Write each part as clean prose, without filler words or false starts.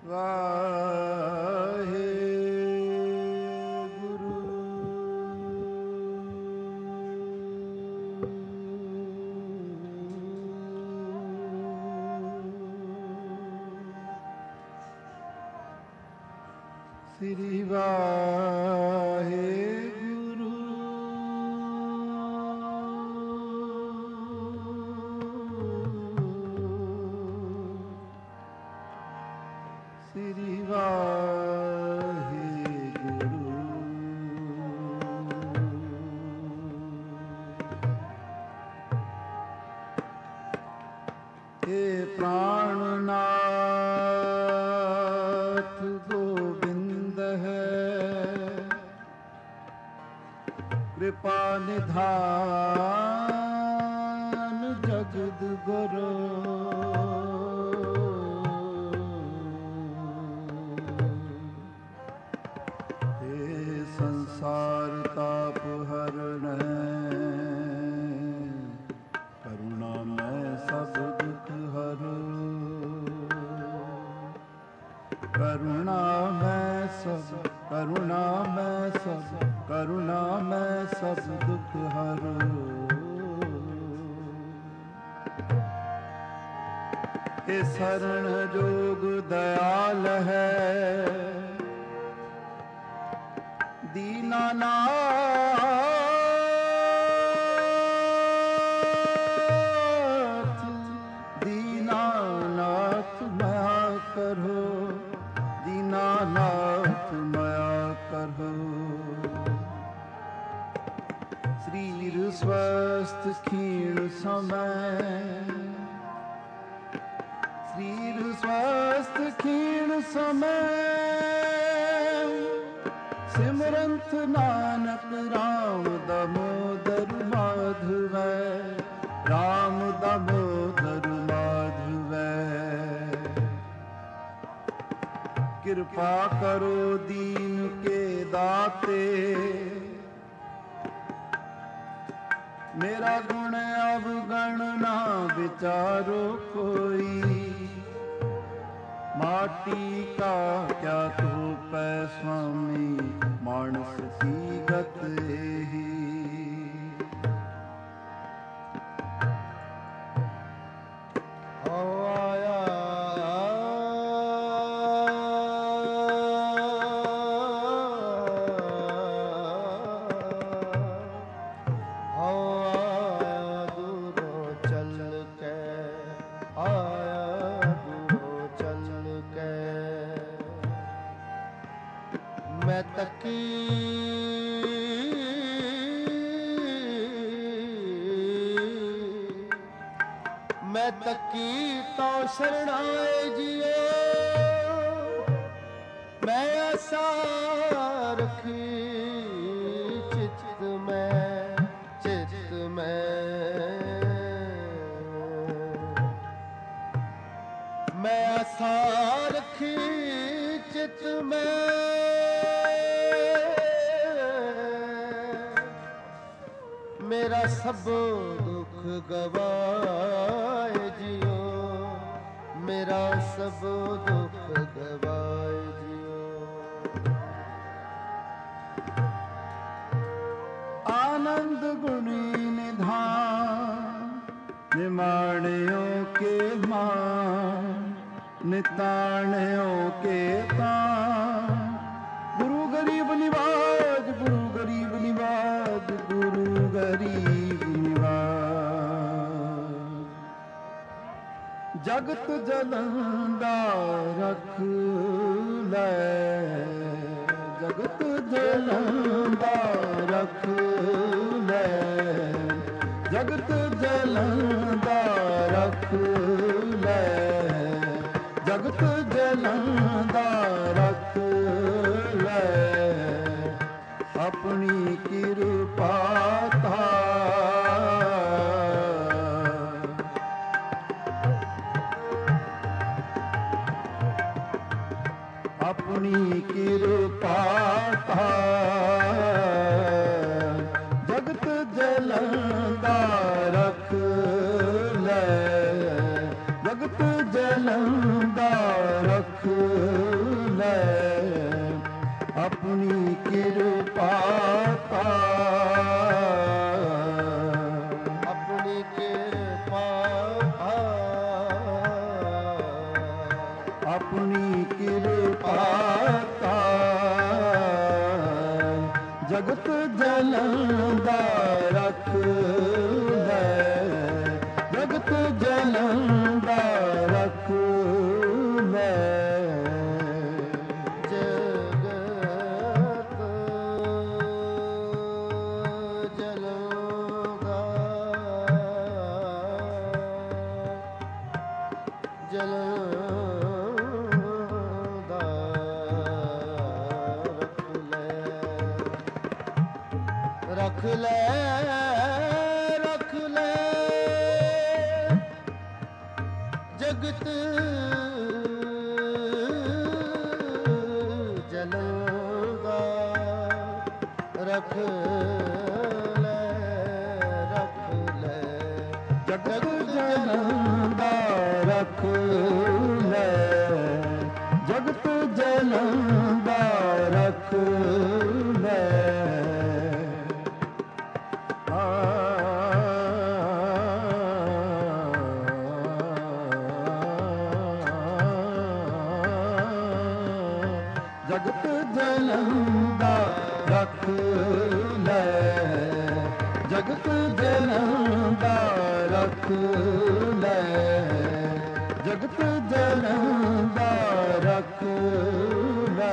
ਵਾਹਿਗੁਰੂ। ਸ੍ਰੀ ਵਾਹਿਗੁਰੂ। ਸ੍ਰੀ ਵਾਹਿਗੁਰੂ। ਏ ਪ੍ਰਾਣਨਾਥ ਗੋਬਿੰਦ कृपा निधान जगद गुरु। हे संसार ताप हरण करुणा मैं सब दुख हरो। करुणा मैं सब करुणा मैं सब करुणा मैं सब दुख हरो। हे शरण जोग दयाल है दीनानाथ। दीनानाथ माया करो। दीनानाथ माया करो। शरीर स्वस्थ क्षीण समय। शरीर स्वस्थ क्षीण समय। सिमरंत नानक राम दामोदर माधव। राम दामोदर माधव। कृपा करो दीन के दाते। मेरा गुण अवगण ना विचारो कोई। माटी का क्या धोपै स्वामी मानस की गत ही। मैं तकी मैं तकी तो शरणाए जियो। मैं आशा रखी चित्त में मैं आशा रखी चित्त में। मेरा सब दुख गवाए जियो। मेरा सब दुख गवाए जियो। आनंद गुणी निधान निमाणियों के मान। निताणियों के तान। गुरु गरीब निवाज गुरु गरीब निवाज गुरु गरीब निवाज। जगत जलंदा रख ले। जगत जलंदा रख ले। जगत जलंदा रख ले। जगत जलंदा रख ले। अपनी कृपा अपनी कृपा जगत जलंदा रख ले। जगत जलंदा रख ਆਪਣੀ ਕਿਰਪਾ ਤਾ ਆਪਣੀ ਕਿਰਪਾ ਆਪਣੀ ਕਿਰਪਾ ਤਾ ਜਗਤ ਜਲੰਦਾ ਰਖ ਲੈ ਜਗਤ ਜਲੰਦਾ ਰਖ ਲੈ ਰੱਖ ਲੈ ਜਗਤ ਜਲਦਾ ਰੱਖ ਲੈ ਜਗਤ ਜਲੰਦਾ ਰਖ ਲੈ ਜਗਤ ਜਲੰਦਾ ਰਖ ਲੈ ਜਗਤ ਜਲੰਦਾ ਰਖ ਲੈ ਜਗਤ ਜਲੰਦਾ ਰਖ ਲੈ ਜਗਤ ਜਲੰਦਾ ਰਖ ਲੈ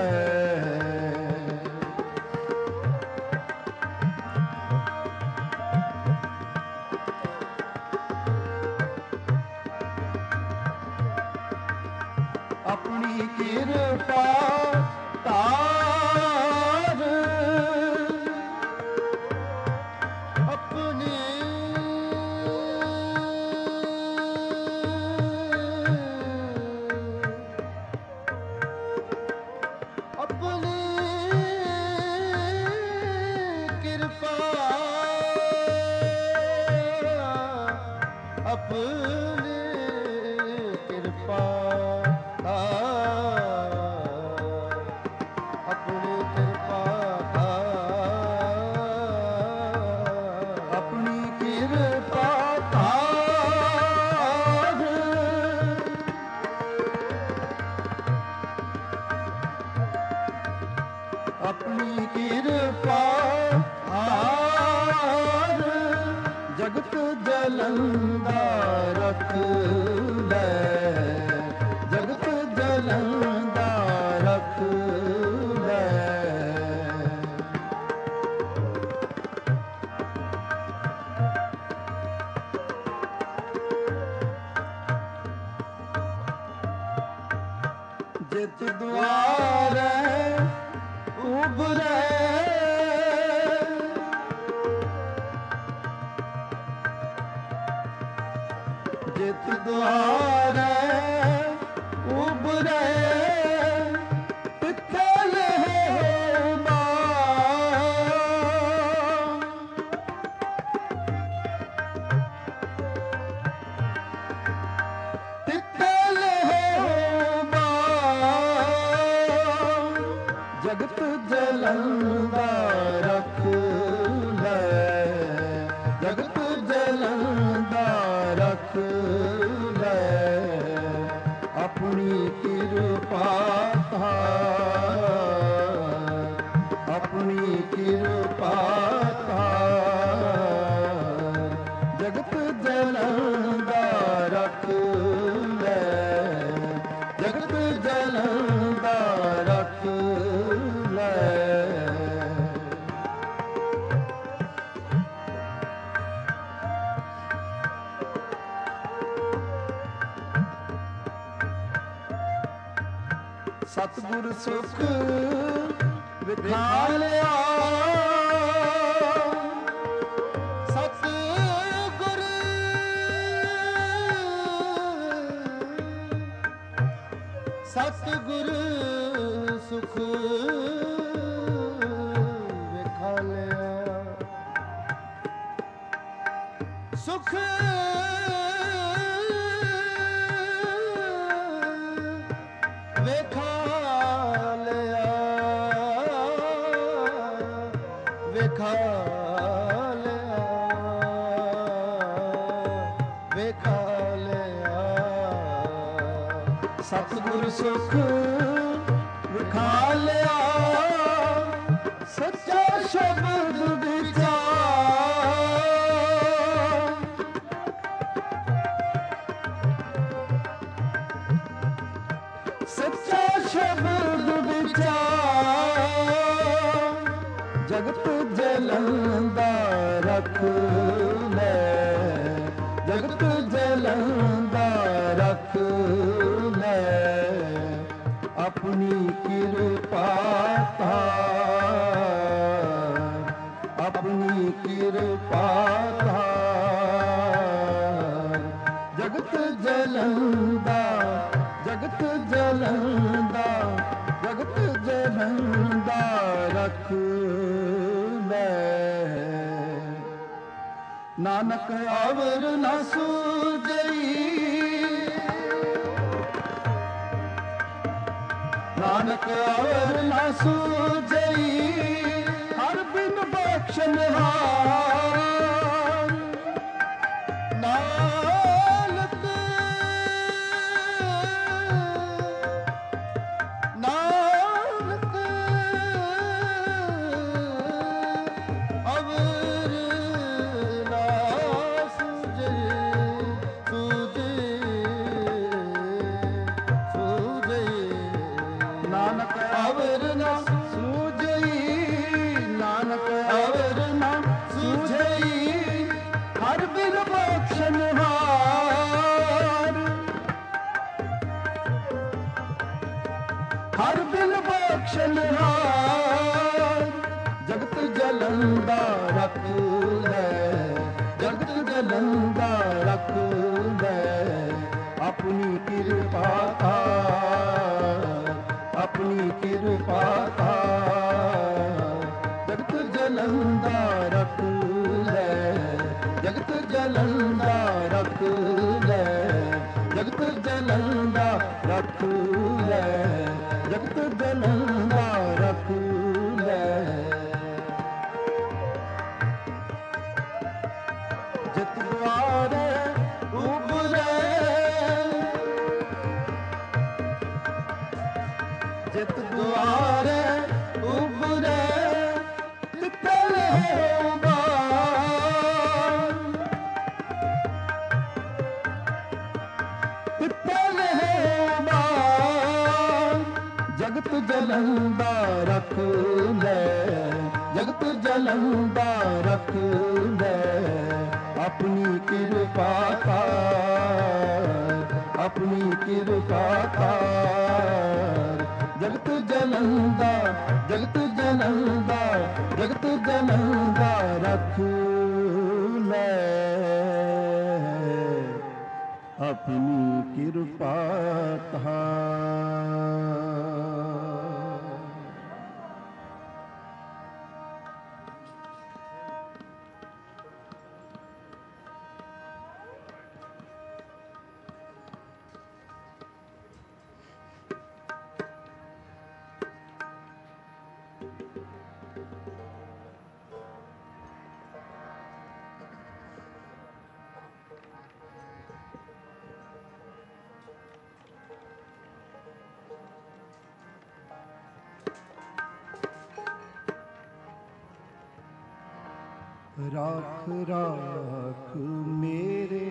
ਆਪਣੀ ਕਿਰਪਾ ਤਾਰ ਆਪਣੀ ਕਿਰਪਾ ਆਪਣੀ ਕਿਰਪਾ ਆਪਣੀ ਕਿਰਪਾ ਆਪਣੀ ਕਿਰਪਾ ਆਰ ਜਗਤ ਜਲੰਦਾ ਰਖ ਲੈ ਜਗਤ ਜਲੰਦਾ ਰਖ ਲੈ ਜਿਤ ਦੁਆਰੇ ਉਬਰੇ ਜਿਤ ਦੁਆਰੇ ਉਬਰੇ ਤਿੱਥੇ ਲਹੋ ਬਾਣ ਤਿੱਥੇ ਲਹੋ ਬਾਣ ਜਗਤ ਜਲੰਦਾ ਰਖ ਲੈ ਜਗਤ ਜਲੰਦਾ ਰਖ ਲੈ ਆਪਣੀ ਕਿਰਪਾ ਧਾਰ ਆਪਣੀ ਕਿਰਪਾ ਧਾਰ ਜਗਤ ਜਲੰਦਾ ਰਖ ਲੈ ਜਗਤ ਜਲੰਦਾ ਰਖ ਲੈ ਸਤਿਗੁਰ ਸੁਖ ਵਿਖਾਲਿਆ ਸਤਿਗੁਰ ਸਤਿਗੁਰ ਸੁਖ ਵਿਖਾਲਿਆ ਸੁਖ ਵੇਖਾ ਲਿਆ ਸਤਿਗੁਰ ਸੁਖ ਵਿਖਾਲਿਆ ਸੱਚਾ ਸ਼ਬਦ ਵਿਚਾਰ। ਸੱਚਾ ਸ਼ਬਦ ਵਿਚਾਰ ਜਗਤ ਜਲੰਦਾ ਰਖ ਲੈ, ਜਗਤ ਜਲੰਦਾ ਰਖ ਲੈ, ਆਪਣੀ ਕਿਰਪਾ ਧਾਰ, ਆਪਣੀ ਕਿਰਪਾ ਧਾਰ। ਜਗਤ ਜਲੰਦਾ, ਜਗਤ ਜਲੰਦਾ, ਜਗਤ ਜਲੰਦਾ ਰਖ ਲੈ। ਨਾਨਕ ਆਵਰ ਨਾ ਸੂਝਈ, ਨਾਨਕ ਆਵਰ ਨਾ ਸੂਝਈ, ਹਰ ਬਿਨ ਬਖਸ਼ਨਹਾਰ। ਨਾਨਕ ਨਾਨਕ ਅਵਰ ਨਾ ਸੂਝੇ, ਸੂਝੇ, ਸੂਝੇ। ਨਾਨਕ ਅਵਰ ਨਾ ਸੂਝਈ, ਨਾਨਕ ਅਵਰ ਨਾ ਸੂਝਈ, ਹਰ ਬਿਨ ਬਖਸ਼ਨਹਾਰ। ਹਰ ਬਿਨ ਬਖਸ਼ਨਹਾਰ। ਜਗਤ ਜਲੰਦਾ ਰਖ ਲੈ, ਜਗਤ ਜਲੰਦਾ ਰਖ ਲੈ, ਆਪਣੀ ਕਿਰਪਾ ਧਾਰ, ਆਪਣੀ ਕਿਰਪਾ ਧਾਰ। ਜਗਤ ਜਲੰਦਾ ਰਖ ਲੈ, ਜਗਤ ਜਲੰਦਾ ਰਖ ਲੈ, ਜਗਤ ਜਲੰਦਾ ਰਖ ਲੈ, ਜਗਤ ਜਲੰਦਾ ਰਖ ਲੈ। ਜਿਤ ਦੁਆਰੇ ਉਬਰੇ, ਜਿਤ ਦੁਆਰੇ ਉਬਰੇ, ਤਿੱਥੇ ਲਹੋ ਬਾਰ, ਤਿੱਥੇ ਲਹੋ ਬਾਰ। ਜਗਤ ਜਲੰਦਾ ਰਖ ਲੈ, ਜਗਤ ਜਲੰਦਾ ਰਖ ਲੈ, ਆਪਣੀ ਕਿਰਪਾ ਧਾਰ, ਆਪਣੀ ਕਿਰਪਾ ਧਾਰ। ਜਗਤ ਜਲੰਦਾ, ਜਗਤ ਜਲੰਦਾ, ਜਗਤ ਜਲੰਦਾ ਰਖ ਲੈ, ਆਪਣੀ ਕਿਰਪਾ ਧਾਰ। ਰਾਖ ਰਾਖ ਮੇਰੇ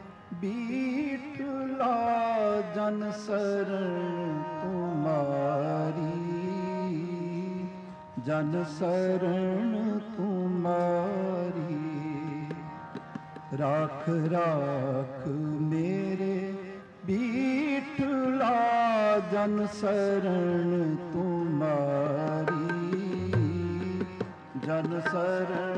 ਬੀਟਲਾ, ਜਨ ਸਰਣ ਤੁਮਾਰੀ, ਜਨ ਸਰਣ ਤੁਮਾਰੀ। ਰਾਖ ਰਾਖ ਮੇਰੇ ਬੀਟਲਾ, ਜਨ ਸਰਣ ਤੁਮਾਰੀ, ਜਨ ਸਰਣ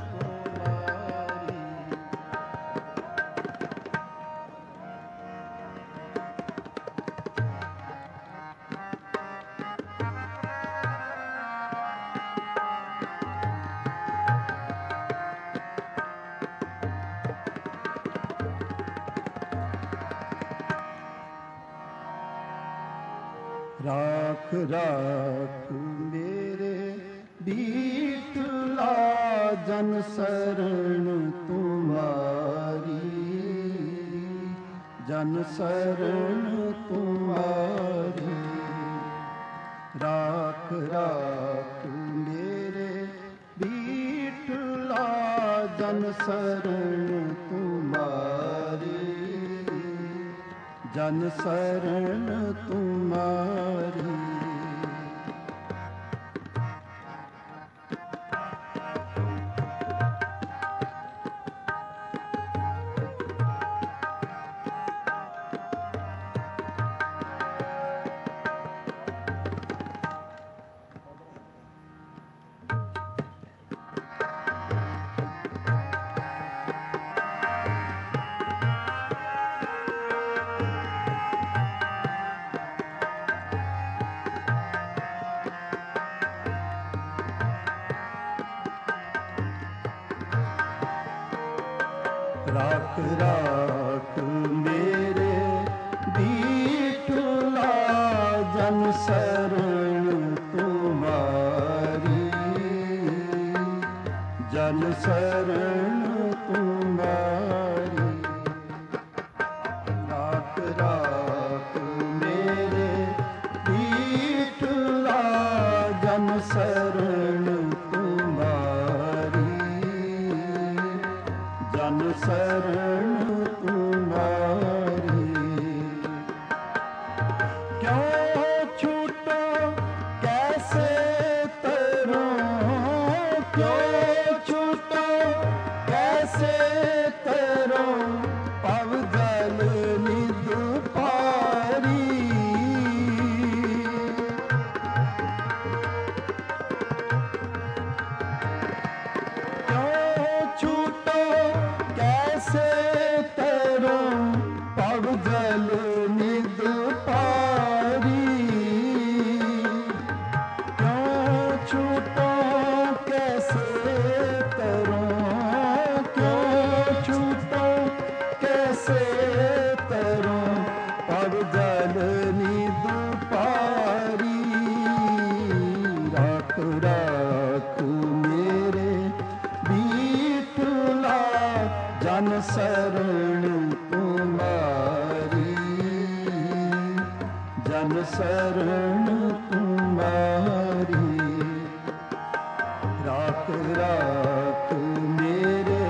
ਰਾਖ ਰਾਖ ਮੇਰੇ ਬੀਟਲਾ, ਜਨ ਸਰਣ ਤੁਮਾਰੀ, ਜਨ ਸਰਣ ਤੁਮਾਰੀ। शरण तुम्हारी, जन शरण तुम्हारी। राख राख मेरे बीठला, जन शरण तुम्हारी, जन शरण तुम्हारी। राख राख मेरे बीठला, जन शरण तुम्हारी, जन शरण तुम्हारी। क्यों छूटो कैसे तरो, क्यों छूटो कैसे तरो, पव जल निध पारी। क्यों छूटो कैसे तरो, पव जल निध पारी। क्यों छूटो कैसे तरो, क्यों छूटो कैसे तरो, पव जल निध पारी। राख राख मेरे बीठला, जन शरण तुम्हारी, जन शरण तुम्हारी। राख राख मेरे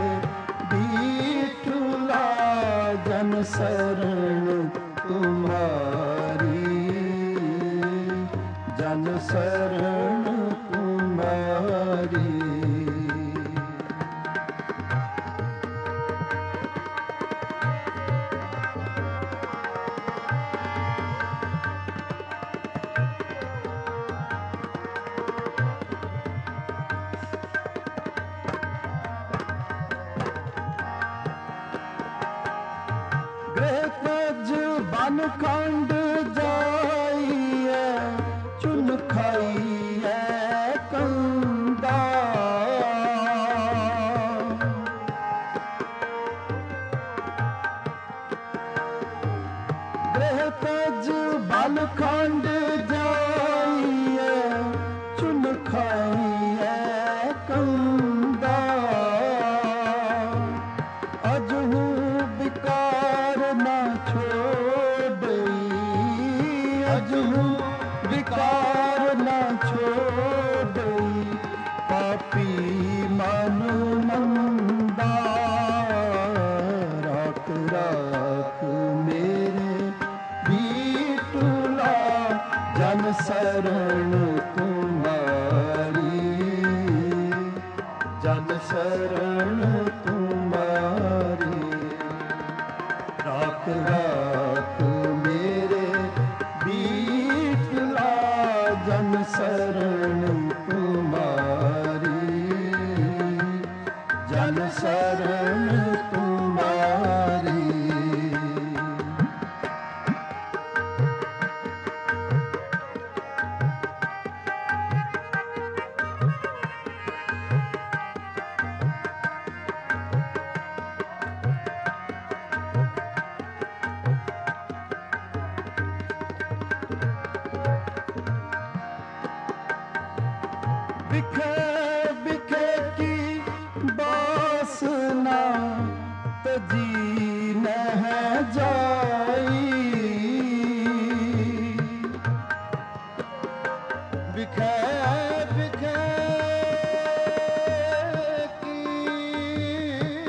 बीठला, जन शरण तुम्हारी, जन शरण तुम्हारी। गृहज बन खंड जाइए, चुन खाइए कंदा। गृहज बन खंड जाइए, चुन खाइए कंदा। अजहू विकार न छोड़ई, अजहू विकार न छोड़ई, पापी मन मंदा। राख राख मेरे बीठला, जन शरण तुम्हारी, जन शरण तुम्हारी। राख राख मेरे बीठला, जन शरण तुम्हारी, जन शरण तुम्हारी। बिखे बिखे की बासना, तजी नह जाई। बिखे बिखे की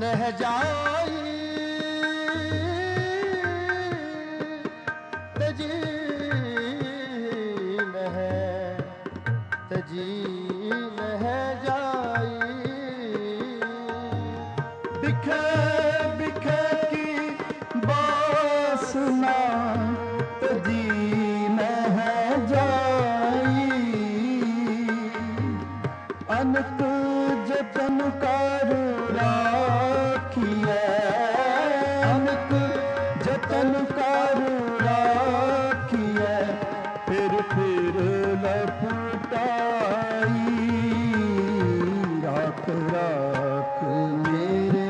नह जाई तजी नह जाई बिखे बिखे की बासना तजी नह जाई अनक जतन कर राखिए अनक जतन कर राखिए फिर लपटाई राख राख मेरे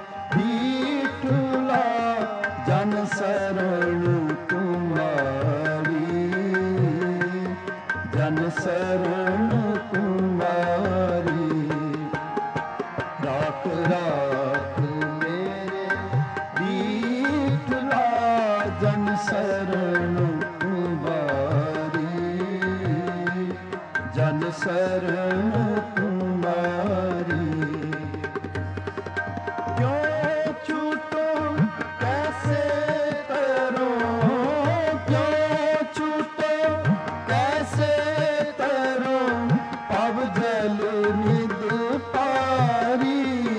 बीटला जन शरण तुम्हारी जन शरण तुम्हारी राख राख मेरे बीटला जन शरण तुम्हारी जन शरण तुम्हारी क्यों छूटो कैसे करो क्यों छूटो कैसे करो अब जल निद पारी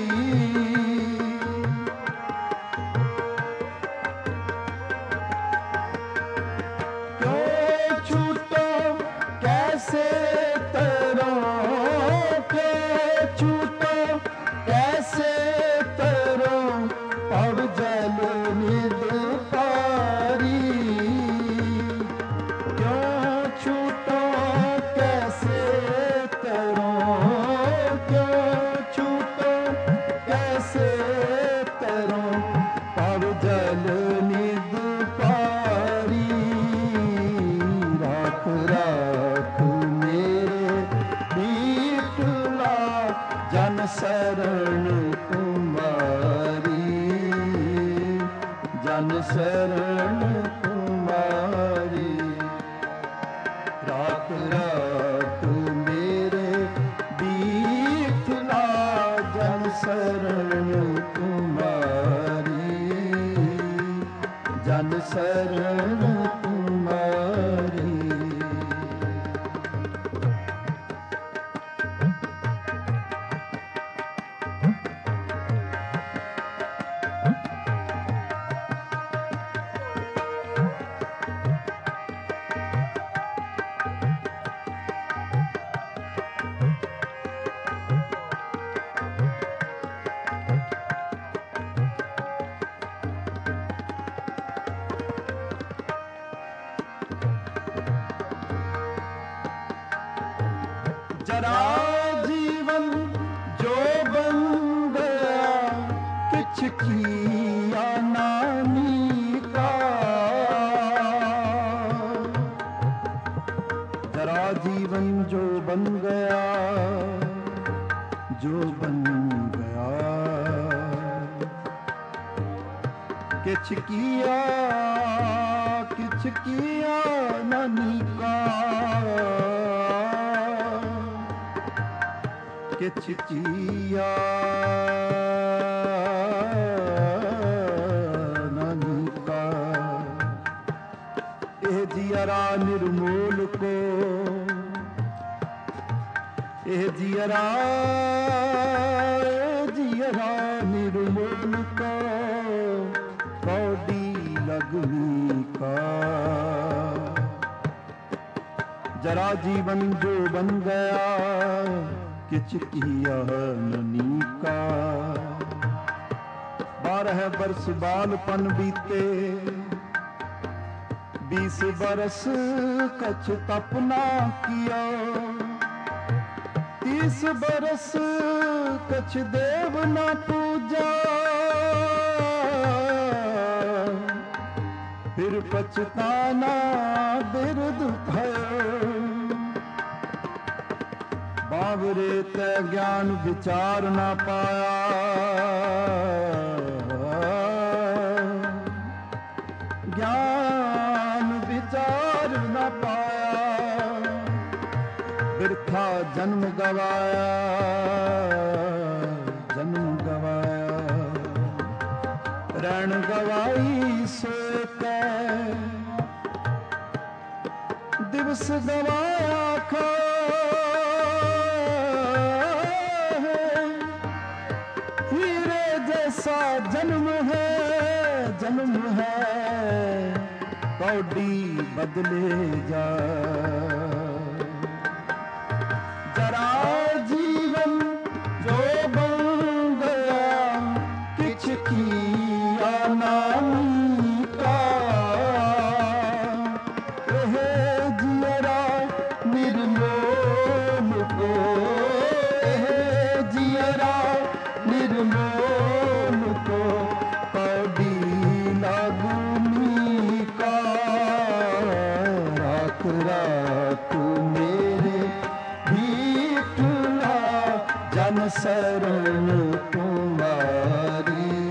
क्यों छूटो कैसे तरो क्यों छूटो कैसे तरो अब जल निद पारी क्यों छूटो कैसे तरो क्यों छूटो कैसे तरो अब जल निद पारी राख राख मेरे बीटला जन शरण तुम्हारी जन शरण तुम्हारी राख राख मेरे बीटला जन शरण तुम्हारी जन शरण तुम्हारी जरा जीवन जो बन गया किछ किया नानी का जरा जीवन जो बन गया किछ किया नानी का किछ किया नानी का एह जियरा निर्मूल को एह जियरा निर्मूल को कौड़ी लगनी का जरा जीवन जो बन गया किछ किया ननी का 12 बरस बालपन बीते 20 बरस कछ तपना किया 30 बरस कछ देव न पूजा फिर पछताना बिरद भयो बाबरे ते ज्ञान विचार न पाया ज्ञान विचार न पाया बिरथा जन्म गवाया रण गवाई सोते दिवस गवाया खो हीरे जैसा जन्म है कौड़ी बदले जा जरा जीवन जो बन गया किछ किया नामी का रहे जियरा निर्मोल को जियरा निर्मोल को कौड़ी लागूनी का राख राख मेरे भीटला जन शरण तुम्हारी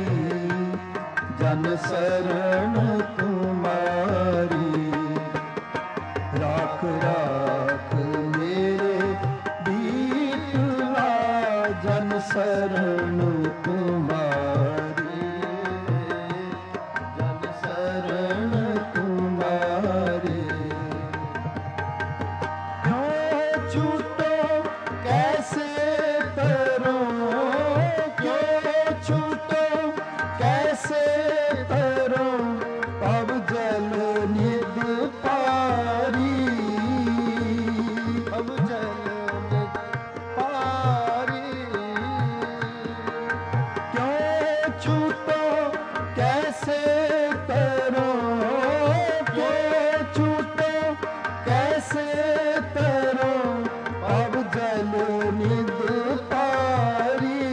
जन शरण तुम्हारी राख राख मेरे भीटला जन शरण तुम्हारी जन शरण तुम्हारी क्यों छूटो कैसे तरो क्यों छूटो कैसे तरो अब जल निध पारी अब जल निध पारी क्यों छूटो कैसे तरो क्यों छूटो कैसे तरो अब जल निध पारी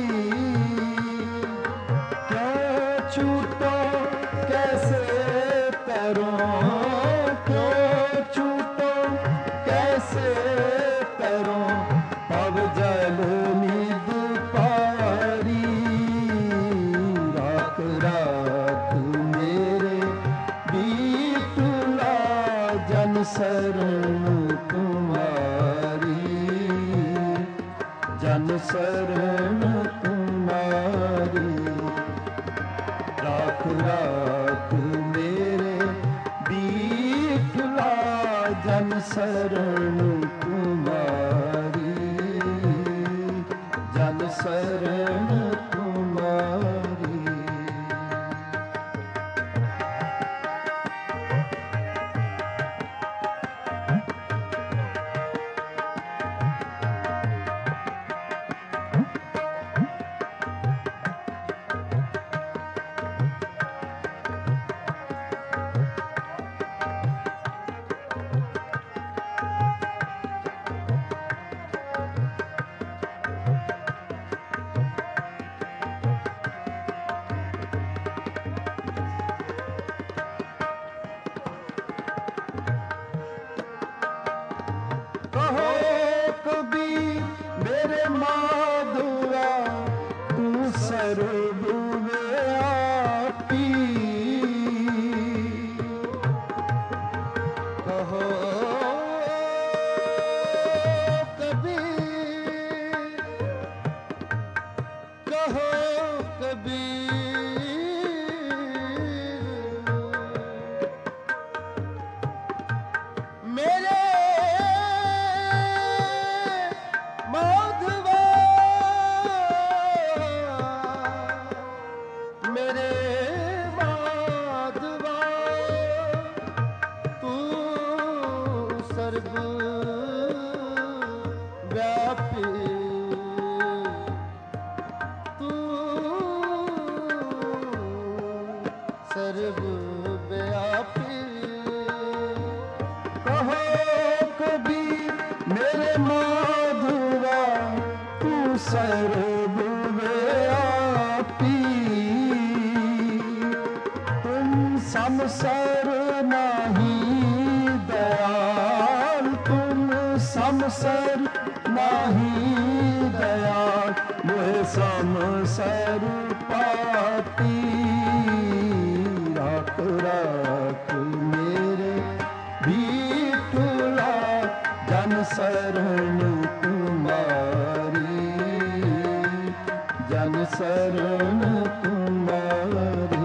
क्यों छूटो कैसे तरो क्यों छूटो कैसे तरो अब जल निध पारी राख राख मेरे बीटला जन शरण तुम्हारी जन शरण तुम्हारी राख राख मेरे बीटला जन शरण तुम्हारी जन शरण तुम्हारी कहो कबीर मेरे माधुआ तू सर्वव्यापी कहो कबीर कहो कबीर मेरे माधवा मेरे माधवा तू सर्व व्यापी तू सर्व व्यापी कहो कबीर मेरे माधुआ तू सर्वव्यापी तुम समसर नहीं दयाल तुम समसर नहीं दयाल मोहे समसर पाती राख राख मेरे भीटला जन शरण तुम्हारी जन शरण तुम्हारी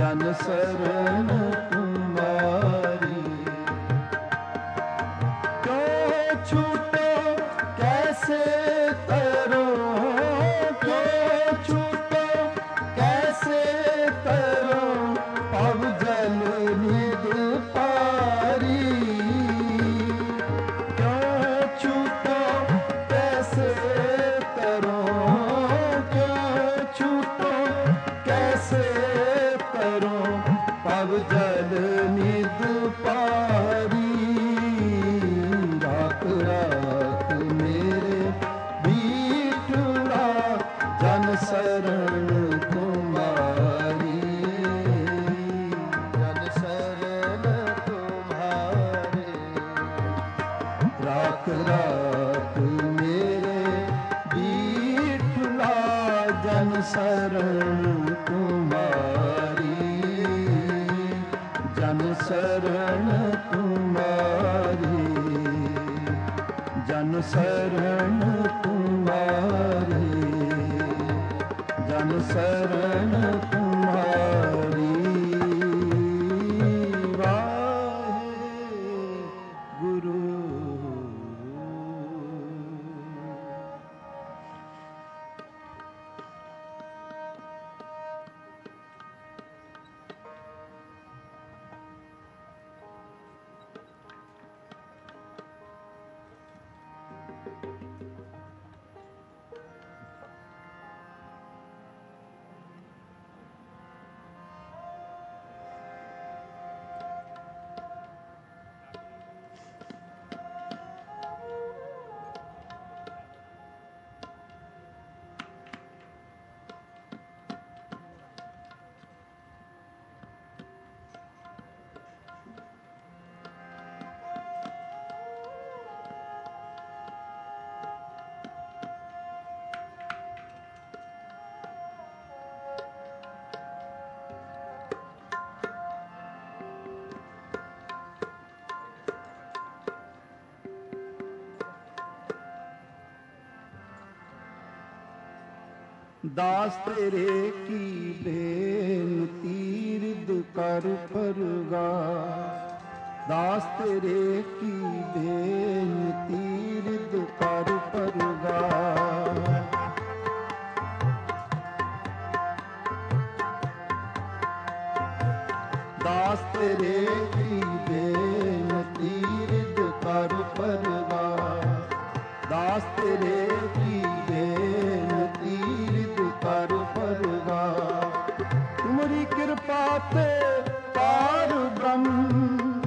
जन शरण तुम्हारी। क्यों छूटो कैसे तरो, क्यों छूटो कैसे तरो, पव जल निध पारी। क्यों छूटो कैसे तरो, क्यों छूटो कैसे तरो, पव जल निध पारी। राख राख मेरे बीठड़ा जन शरण तुम्हारी, जन शरण तुम्हारे। राख राख मेरे बीठड़ा जन शरण तुम्हारी, जन शरण तुम्हारी, जन शरण तुम्हारी, जन शरण तुम्हारी। वाहे गुरु। दास तेरे की बेनती रिद कर परगास, दास तेरे की बेनती रिद कर परगास। दास तेरे की बेनती रिद कर परगास, दास तेरे की बेनती रिद कर परगास। तुमरी कृपा ते पार ब्रह्म,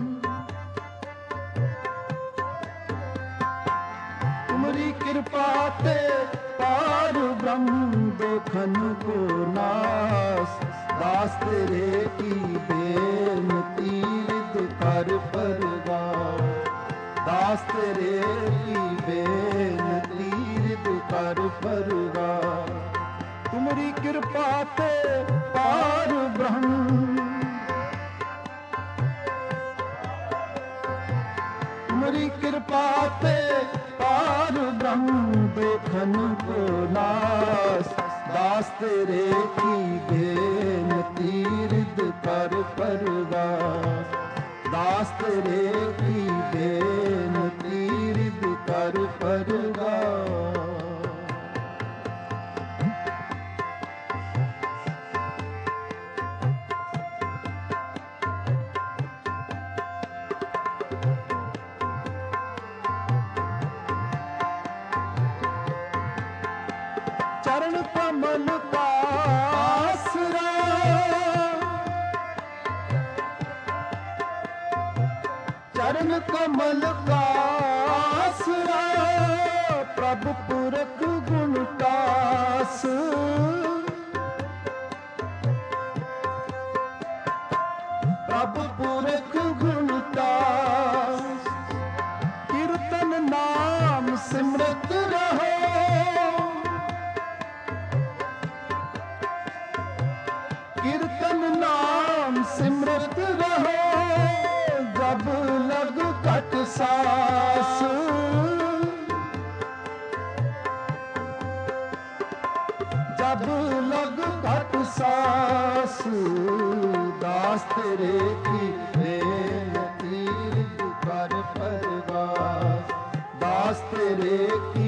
तुमरी कृपा ते पार ब्रह्म दोखन को नाश। दास तेरे की बेनती रिद कर परगास, दास तेरे की बेनती रिद कर परगास। तुमरी कृपा ते पार ब्रह्म, तुमरी कृपा ते पार ब्रह्म दोखन को नाश। दास तेरे की बेनती रिद कर परगास, दास तेरे की बेनती रिद कर परगास। चरण कमल का आसरा, चरण कमल का आसरा, प्रभु पुरख गुण तास। प्रभु पुरख गुण तास, कीर्तन नाम सिमरत रहो, कीर्तन नाम सिमरत रहो, जब लग कट सास। जब लग कट सास, दास तेरे की बेनती कर परगास, दास तेरे की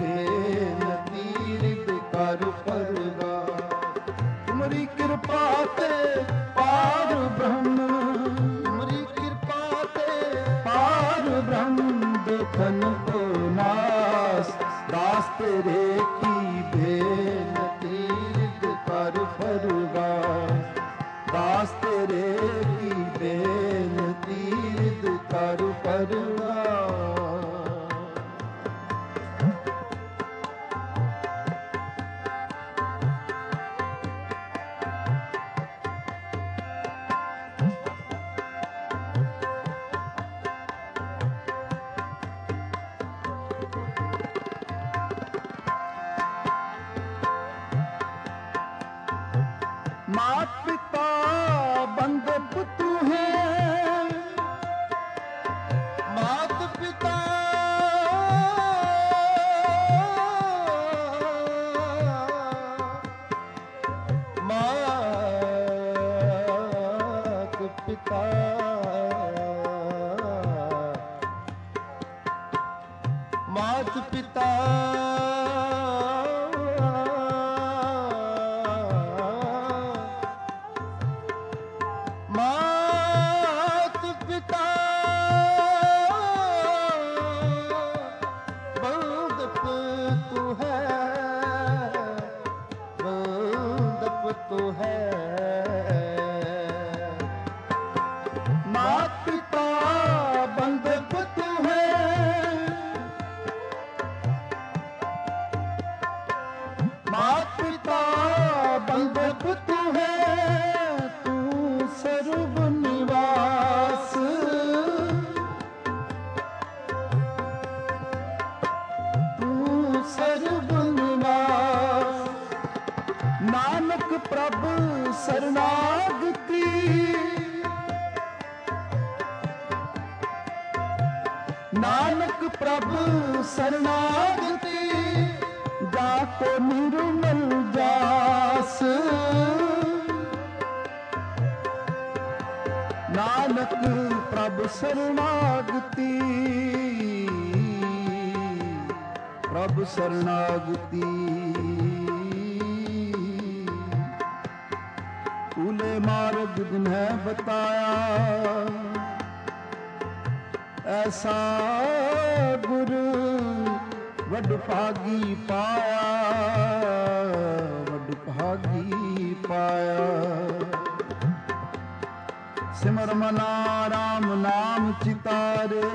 बेनती कर परगास। तुमरी कृपा ते पार ब्रह्म, तुमरी कृपा ते पार ब्रह्म देखन को नास, दास तेरे की बेनती कर परगास, दास तेरे की बेनती कर परगास। मात पिता बंधप तू है, मात पिता मात पिता मात पिता मात पिता बंधप तू है, बंधप तू है। मात पिता बंधप तू है, मात पिता बंधप तू है, तू सर्व निवास, तू सर्व निवास। नानक प्रभु शरणागति, नानक प्रभु शरणागति, जाको निर्मल जास। नानक प्रभु शरणागति, प्रभु शरणागति। उले मार्ग जिन्हें बताया, ऐसा गुरु वड भागी पाया, वड भागी पाया। सिमर मना राम नाम चितारे,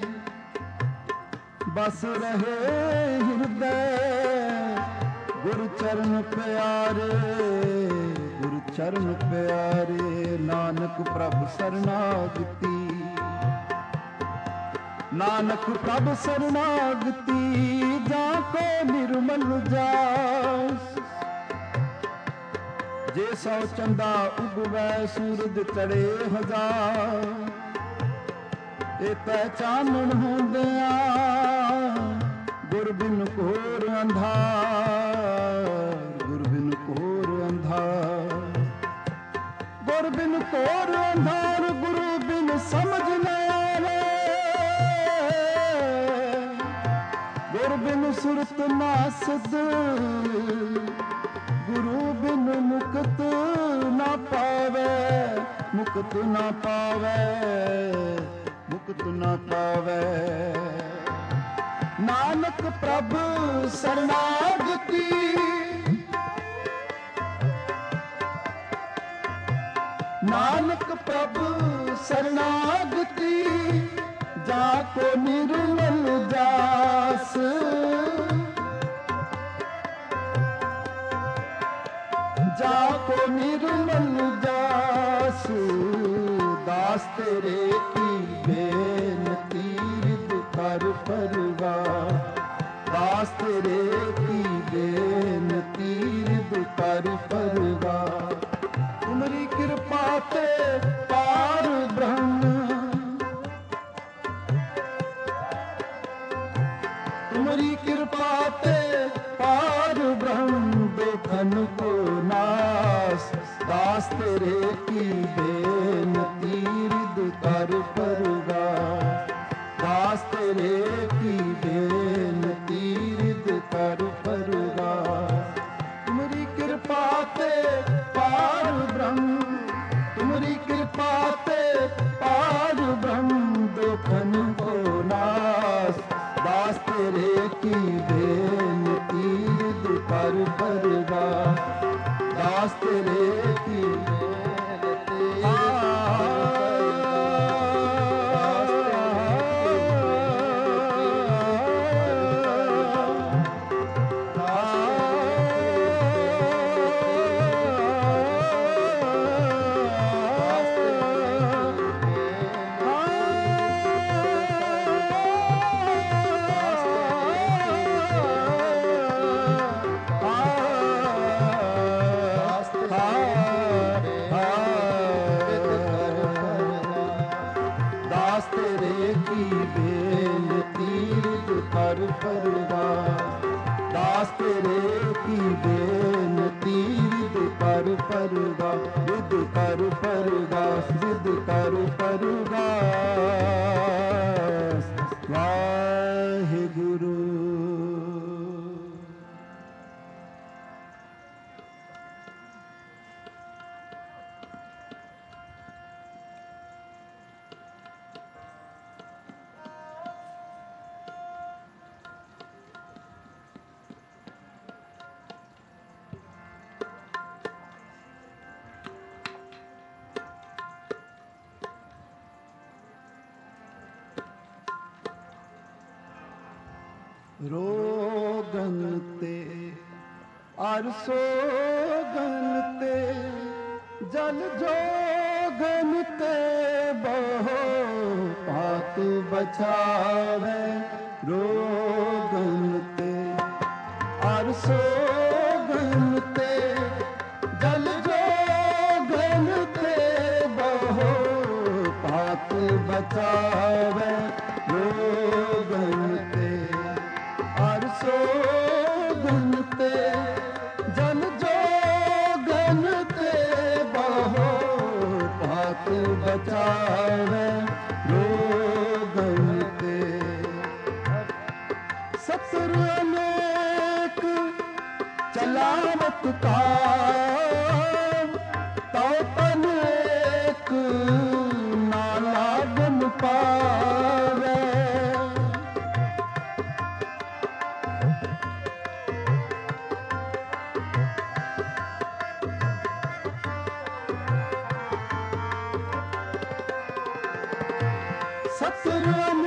बस रहे हृदय गुरु चरण प्यारे, गुरु चरण प्यारे। नानक प्रभु शरणागति, नानक प्रभु शरणागति, जाको निर्मल जास। जे सौ चंदा उगवै सूरज चढ़े हजार, ए चानण होंदिया गुर बिन घोर अंधार, गुर बिन घोर अंधार। गुर बिन घोर अंधार, गुरु बिन समझ न आवे, गुर बिन सुरत नासद, गुरु बिन मुक्त ना पावे, मुक्त ना पावे, मुक्त ना पावे। नानक प्रभु शरणागति, नानक प्रभु शरणागति, जाको निर्मल जास। जाको निर्मल जास, दास तेरे की बेनती कर परगास, दास तेरे की बेनती कर परगास। तुमरी कृपा ते पार ब्रह्म, तुमरी कृपा ते पार ब्रह्म देखन को नास, दास तेरे की तुमरी कृपा ते पार ब्रह्म दुखन को नाश। दास तेरे की बेनती रिद कर परगास। दास तेरे की बेनती दास तेरे की बेनती रिद कर परगास। रिद कर परगास, रिद कर परगास। वाहिगुरु। रोगन ते अर सोगन ते जल जोगन ते बहो पाक बचावे। रोगन ते अर सोगन ते जल जोगन ते बहो पाक बचावे। रोगन ते अर सोगन ते जल जोगन ते बहो पाक बचावे। रोगन ते सतर अनेक चलावत काम तो तन एक ना लागन पावे। सतर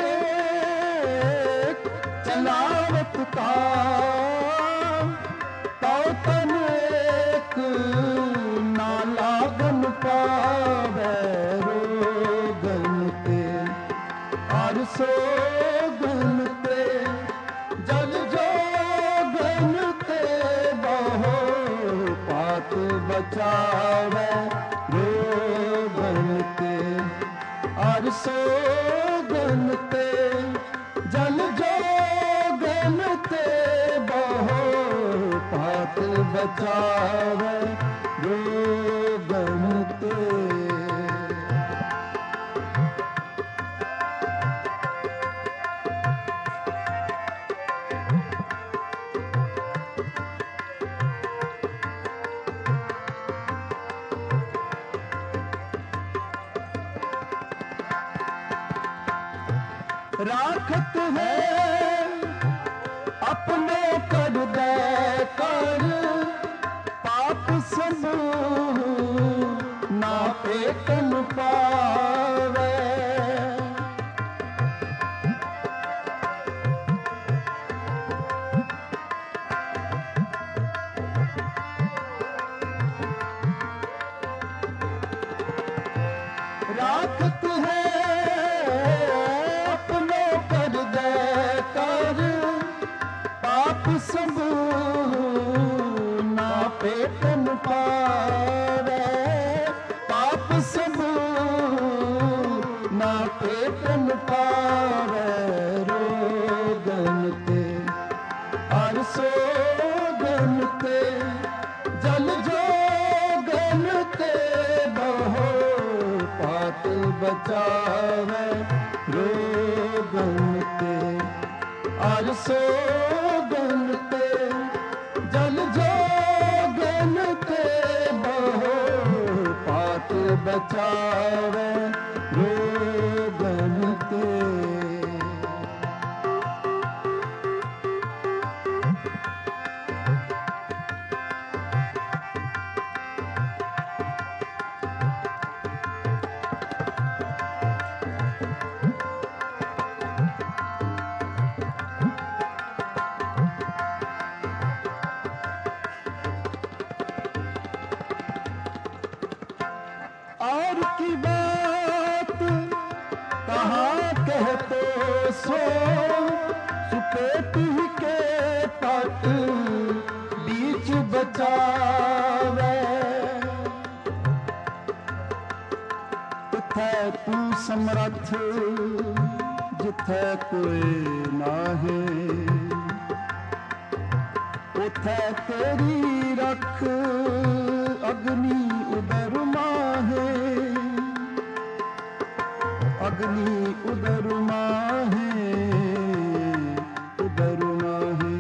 अनेक चलावत काम तो तन एक ना लागन पावे। रोगन ते अर सोगन ते जल जोगन ते बहो पाक बचावे। रोगन ते अर सोगन ते जल जोगन ते बहो पाक बचावे। रोगन ते राखत है अपने कर दे कर पाप सब ना पेटन पावे। राखत है पाप सब ना पेटन पावे। पाप सब ना पेटन पावे। रोगन ते अर सोगन ते जल जोगन ते बहो पाक बचावे। रोगन ते अर सोगन ते जल जोगन ते बहो पाक बचावे रोगन ते। और की बात कहाँ कहते सो, सुपेट ही के पट बीच बचावे। तिथे तू समर्थ जिथे कोई नाहे, उथे तेरी रख अग्नि उदर माहे। अग्नि उदर माहे, उदर माहे।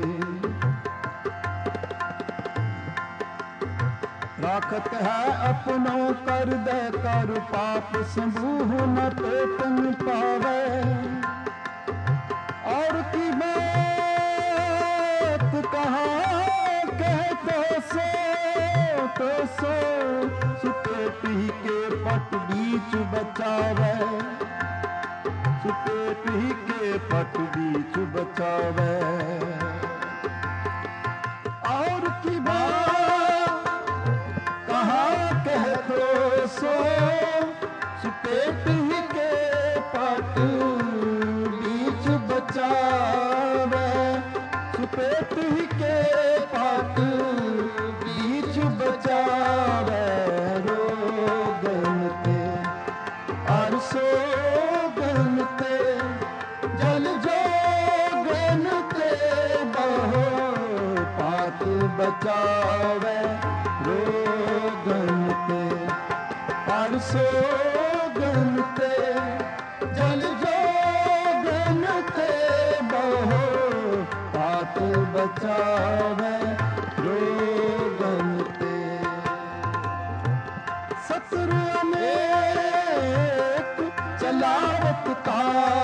राखत है अपनों कर दे कर, पाप समूह न पेटन पावे। और की बात कहाँ कहते सो, तो सो सुपेट ही के पट बीच बचावे। सुपेट ही के पट बीच बचावे। और की बात कहाँ कहते सो, सुपेट ही के पट बीच बचावे। सुपेट ही के पट बीच बचावे रोगन ते। और सोगन ते जल जोगन ते, बहो पात बचावे रोगन ते। और सोगन ते जल जोगन ते, बहो पात बचावे रोगन ते। सत्र अनेक चलावत का,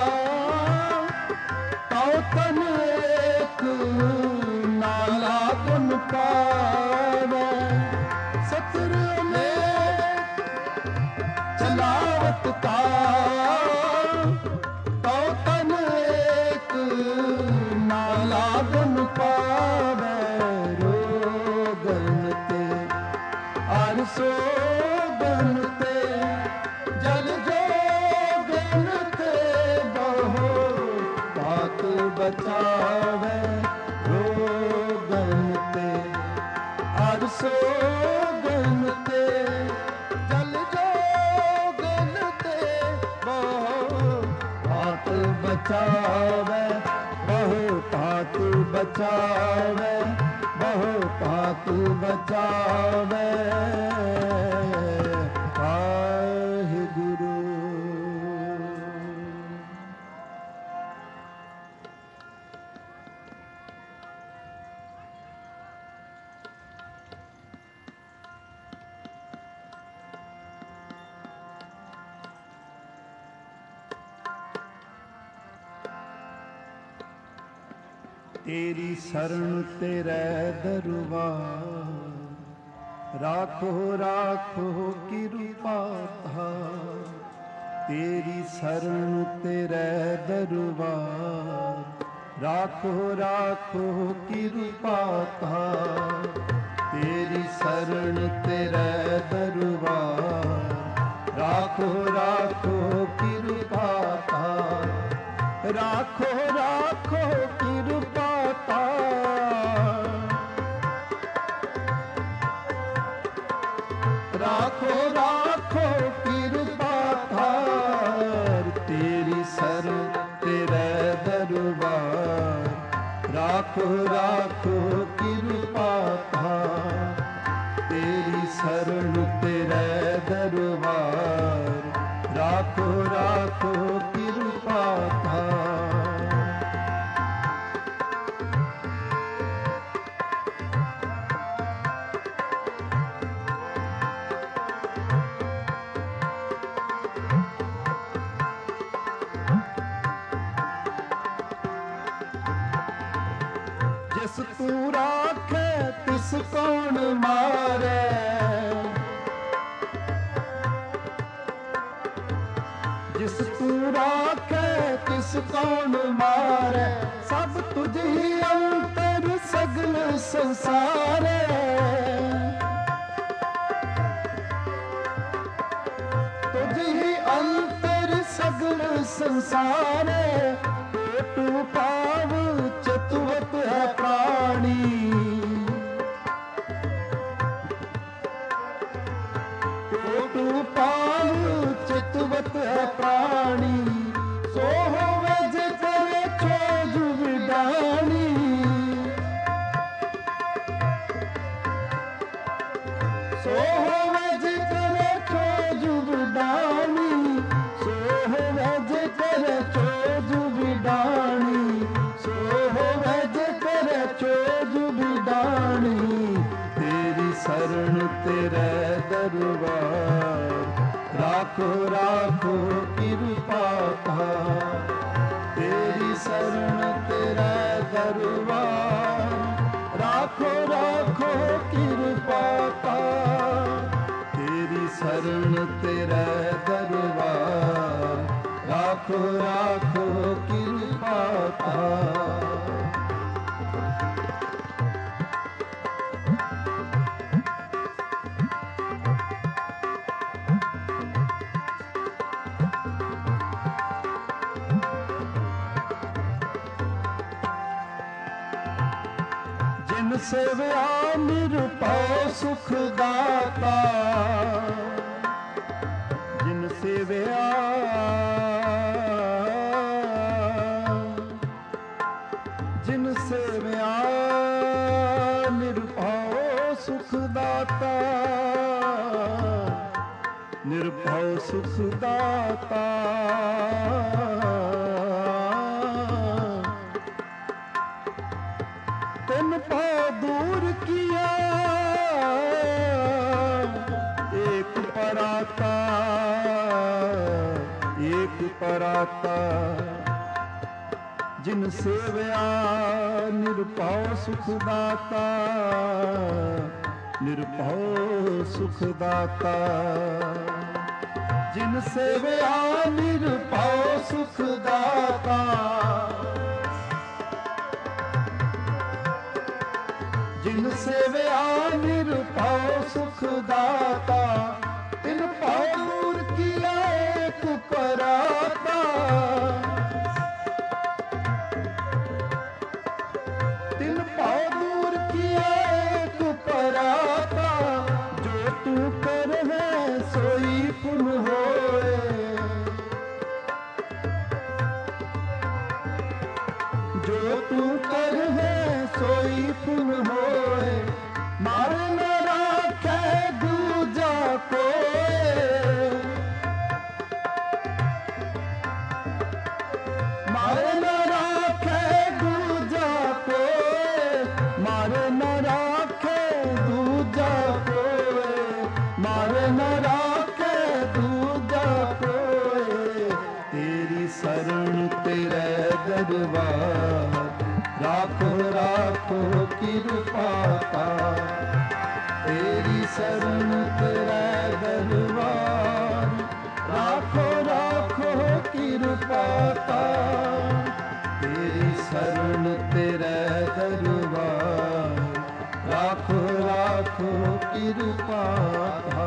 ताव तन एक नाला गुन पावे। सत्र अनेक चलावत का, ताव तन एक नाला गुन पावे रोगन ते। और सोगन ते जल जोगन ते, बहो पात बचावे रोगन ते। और सोगन ते जल जोगन ते, बहो पात बचावे। बहो पात बचावे, बहो पात बचावे। वाहिगुरु। तेरी शरण तेरे दरबार, राखो राखो कृपा धार। तेरी शरण तेरे दरबार, राखो राखो कृपा धार। तेरी शरण तेरे दरबार, राखो राखो कृपा धार। राखो राखो कृपा धार। राखो राखो कृपा धार। तेरी शरण तेरे दरबार, राखो राखो कृपा धार। तेरी शरण तेरे दरबार, राखो राखो कृपा धार। जिस तू राखे तिस कौन मारे, जिस तू राखे तिस कौन मारे, सब तुझ ही अंतर सगल संसारे। तुझ ही अंतर सगल संसारे, कोटु पाव चतुवत है प्राणी। कोटु पाव चतुवत है प्राणी, सो होवे जे करे खोज विडानी। सो होवे जे करे खोज विडानी, सो होवे जे करे खोज विडानी, सो होवे जे करे खोज विडानी। तेरी शरण तेरे दरबार, राखो राखो कृपा का। तेरी शरण तेरा दरबार, राखो राखो कृपा का। तेरी शरण तेरा दरबार, राखो राखो कृपा का। जिन सेवया निरपौ सुख दाता, जिन सेवया जिन सेवया निरपौ सुख दाता, निरपौ सुख दाता। तिन पाँव दूर किया एक पराता, एक पराता। जिन सेवया निरपौ सुख दाता, निरपौ सुख दाता। जिन सेवया निरपौ सुख दाता, जिन सेवया निरपौ सुख दाता। तिन पाँव दूर किया एक पराता, तिन पाँव दूर किया एक पराता। जो तू कर है सोई पुन होए, जो तू कर है सोई पुन होए। मार न राखे दूजा कोय, मार न राखे दूजा कोय, मार न राखे दूजा कोय, मार न राखे दूजा कोय। तेरी शरण तेरे दरबार, राखो राखो कृपा का। तेरी शरण तेरा दरबार, राखो राखो कृपा का। तेरी शरण तेरा दरबार, राखो राखो कृपा का।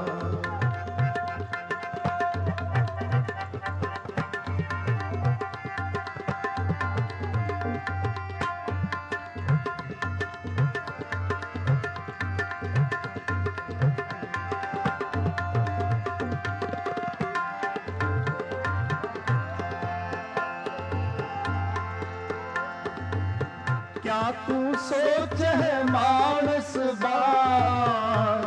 क्या तू सोच है मानस बार,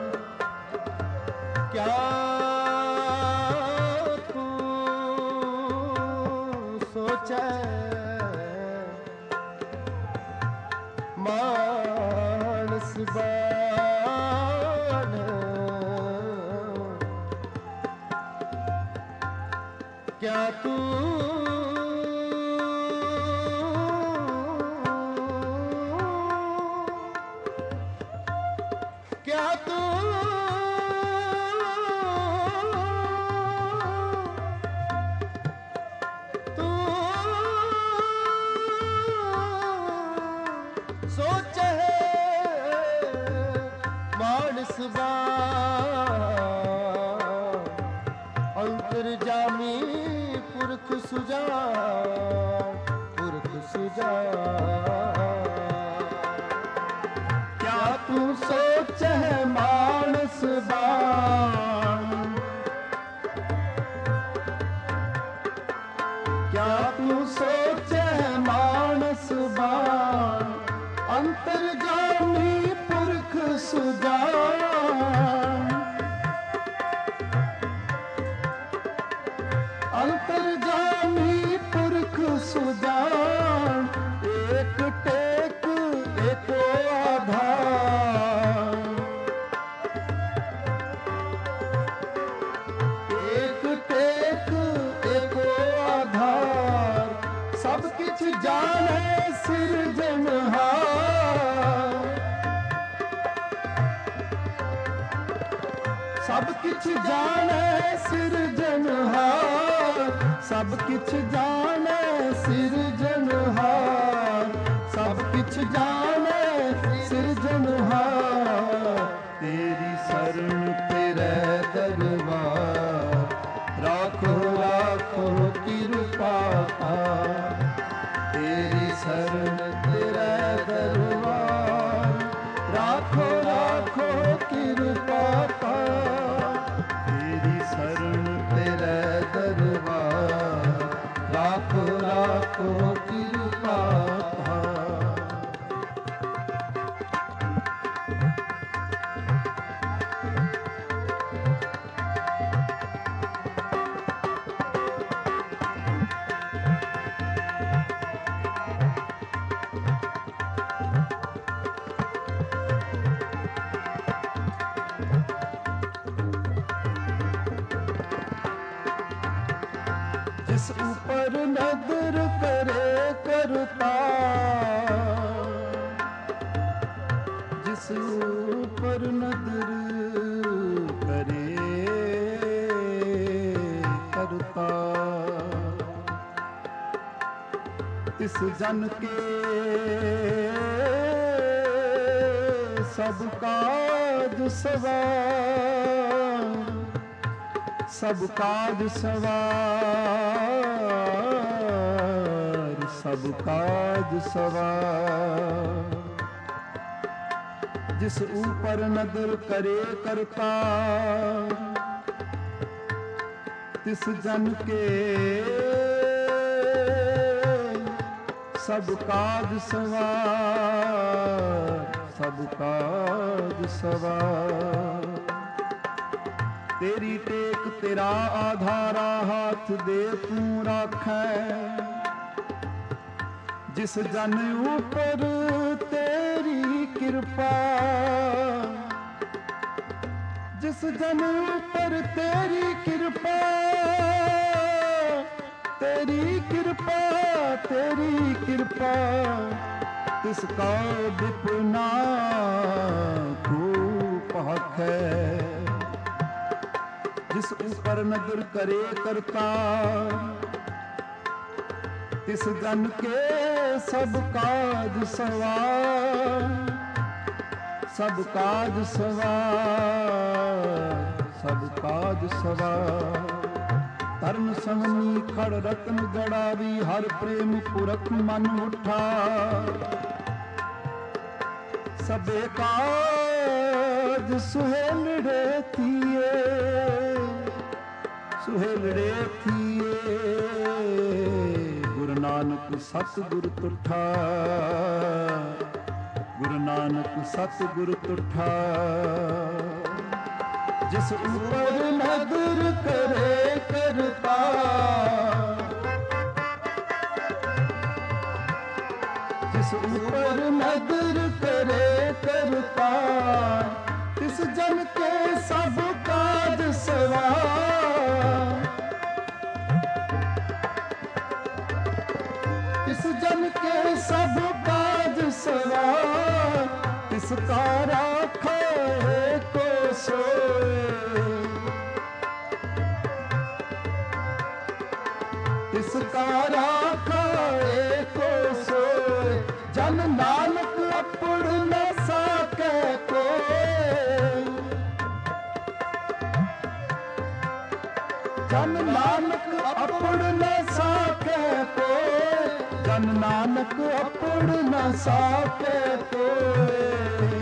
क्या तू सोच है मानस बार। क्या तू ਅੰਤਰਜਾਮੀ ਪੁਰਖ ਸੁਜਾਨ, ਪੁਰਖ ਸੁਜਾਨ। ਕਿਆ ਤੂੰ ਸੋਚੈ ਮਾਨਸ ਬਾਣ, ਕਿਆ ਤੂੰ ਸੋਚੈ ਮਾਨਸ ਬਾਣ, ਅੰਤਰਜਾਮੀ ਪੁਰਖ ਸੁਜਾਨ। ਅੰਤਰਜਾਮੀ ਪੁਰਖ ਸੁਜਾਨ, ਏਕ ਟੇਕ ਏਕੋ ਆਧਾਰ। ਏਕ ਟੇਕ ਏਕੋ ਆਧਾਰ, ਸਭ ਕਿਛ ਜਾਣੈ ਸਿਰਜਣਹਾਰ। ਸਭ ਕਿਛ ਜਾਣੈ ਸਿਰਜਣਹਾਰ, ਸਭ ਕਿਛ ਜਾਣੈ ਸਿਰਜਣਹਾਰ, ਸਭ ਕਿਛ ਜਾਣੈ ਸਿਰਜਣਹਾਰ। ਤੇਰੀ ਸਰਣ ਤੇਰੇ ਦਰਬਾਰ, ਰਾਖੋ ਰਾਖੋ ਕਿਰਪਾ ਪਾਰ। ਤੇਰੀ ਸਰਣ ਤੇਰੇ ਦਰਬਾਰ, ਰਾਖੋ ਰਾਖੋ ਕਿਰਪਾ ਪਾਰ। ਤੇਰੀ ਸਰਣ ਤੇਰੇ ਦਰਬਾਰ, ਰਾਖੋ ਰਾਖੋ ਕਿਰਪਾ ਪਾਰ। जिस ऊपर नजर करे करता, जिस ऊपर नजर करे करता, तिस जन के सब काज सवार, सब काज सवार, सब काज सवार। जिस ऊपर नदर करे करता, तिस जन के सब काज सवार, सब काज सवार। तेरी टेक तेरा आधारा, हाथ दे तू राखै। जिस जन ऊपर तेरी कृपा, जिस जन ऊपर तेरी कृपा, तेरी कृपा, तेरी कृपा, तिसका विपना खूब भाखै। जिस ऊपर नजर करे करता, तिस जन के सब काज सवार, सब काज सवार, सब काज सवार। तरण समनी खड़ रतन जड़ावी, हर प्रेम पुरख मन उठा। सबे काज सुहेलड़े थिए, सुहेलड़े थिए। गुरु नानक सतगुर तुठा, गुरु नानक सतगुर तुठा। जिस ऊपर नजर करे करता, जिस ऊपर नजर करे करता, तिस जन के सब काज सवार। तिस जन के सब काज सवार, तिसका राखा को सोए। तिसका राखा को सोए, जन नानक अपड़ न साके कोई। जन नानक अपड़ न साके कोय, जन नानक अपड़ न साके कोय।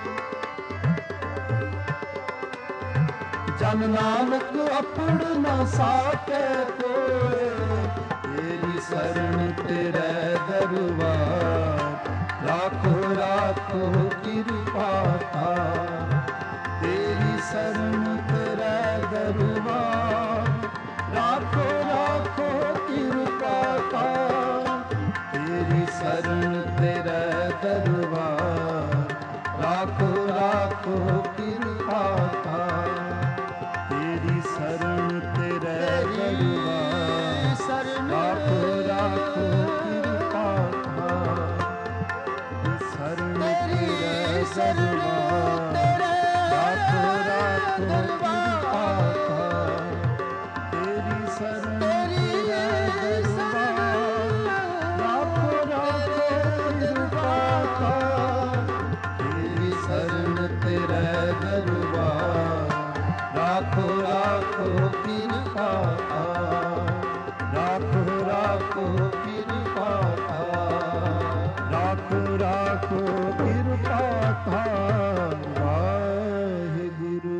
जन नानक अपड़ न साके कोय, तेरी शरण तेरे दरबार, राखो राखो कृपा थार। तेरी शरण तेरे दरबार, राखो राखो कृपा थार। तेरी शरण तेरे दरबार, राखो राखो कृपा थार। तेरी शरण तेरे दरबार, राखो राखो कृपा थार। शरण तेरे दरबार, राखो राखो कृपा थार। तेरी शरण तेरे दरबार, राखो राखो कृपा थार। तेरी शरण तेरे दरबार, राखो राखो कृपा थार। राखो राखो कृपा थार, राखो राखो कृपा थार। वाहिगुरु।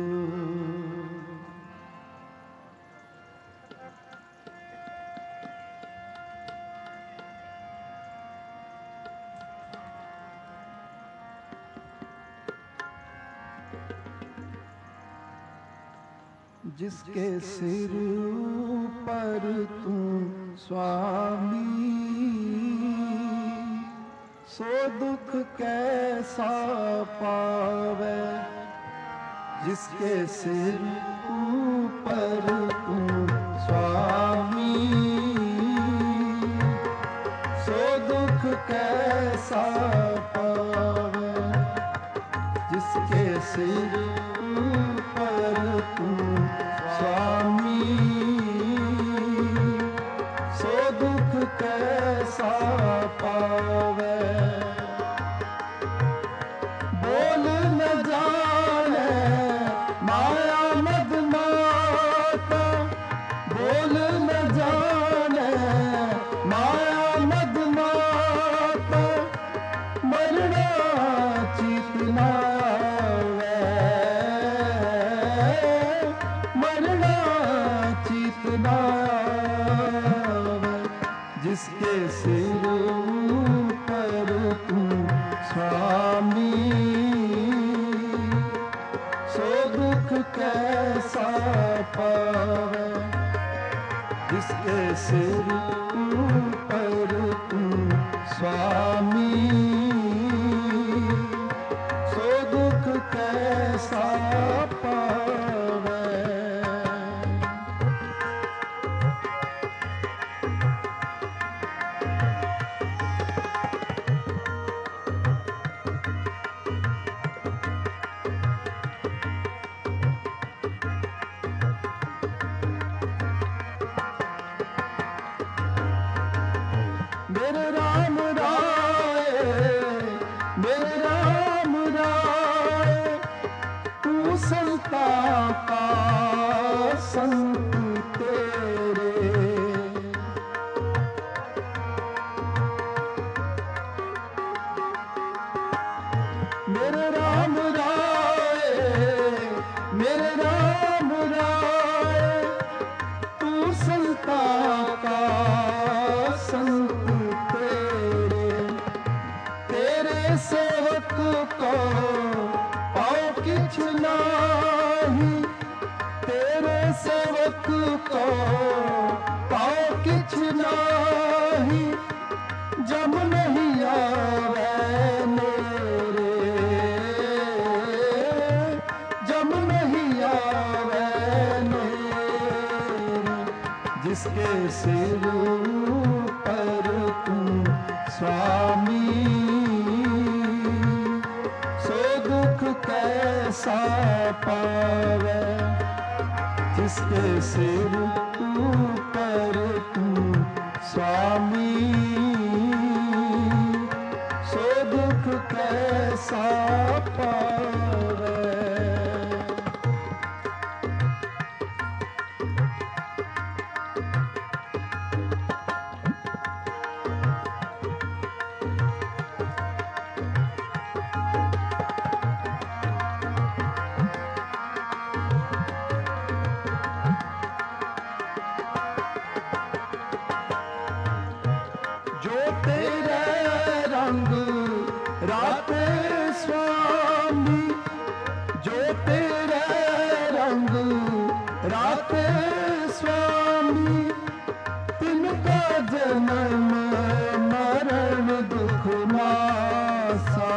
जिसके सिर पर तू स्वामी, सो दुख कैसा पावे। जिसके सिर ऊपर तू स्वामी, सो दुख कैसा पावे। जिसके सिर ऊपर तू स्वामी, सो दुख कैसा पावे। बोल न जाने माया मद माता, बोल न जाने माया मद माता। मरना चित न आवे, मरना चित न आवे। जिसके सिर पर तू स्वामी, सो दुख कैसा पावे। जिसके सिर पर तू स्वामी, सो दुख कैसा पावे। मेरे राम राय, मेरे राम राय, तू संता का संत तेरे। मेरे राम राय, मेरे राम राय, तू संता का संत तेरे। तेरे सेवक को पाओ किछ नाही, तेरे सेवक को पाओ किछ नाही। जब नहीं आवे मेरे, जब नहीं आवे मेरे। जिसके सिर पर तू स्वामी, सो दुख कैसा पावे। जिसके सिर पर तू स्वामी, सो दुख कैसा पावे। जन्म मरण दुख नासा।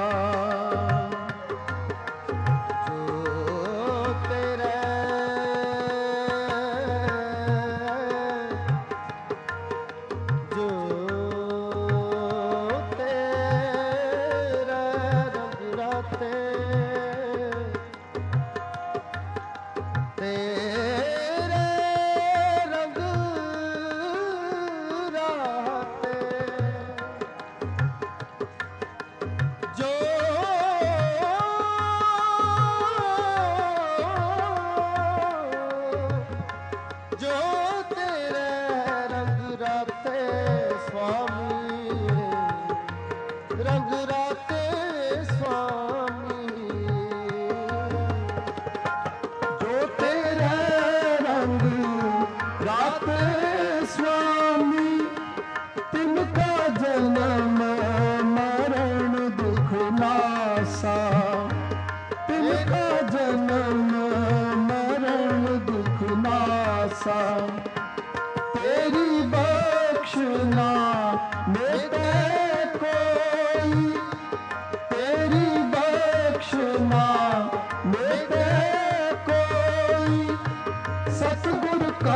तेरी बख्शना मेरे कोई, तेरी बख्शना मेरे कोई, सतगुर का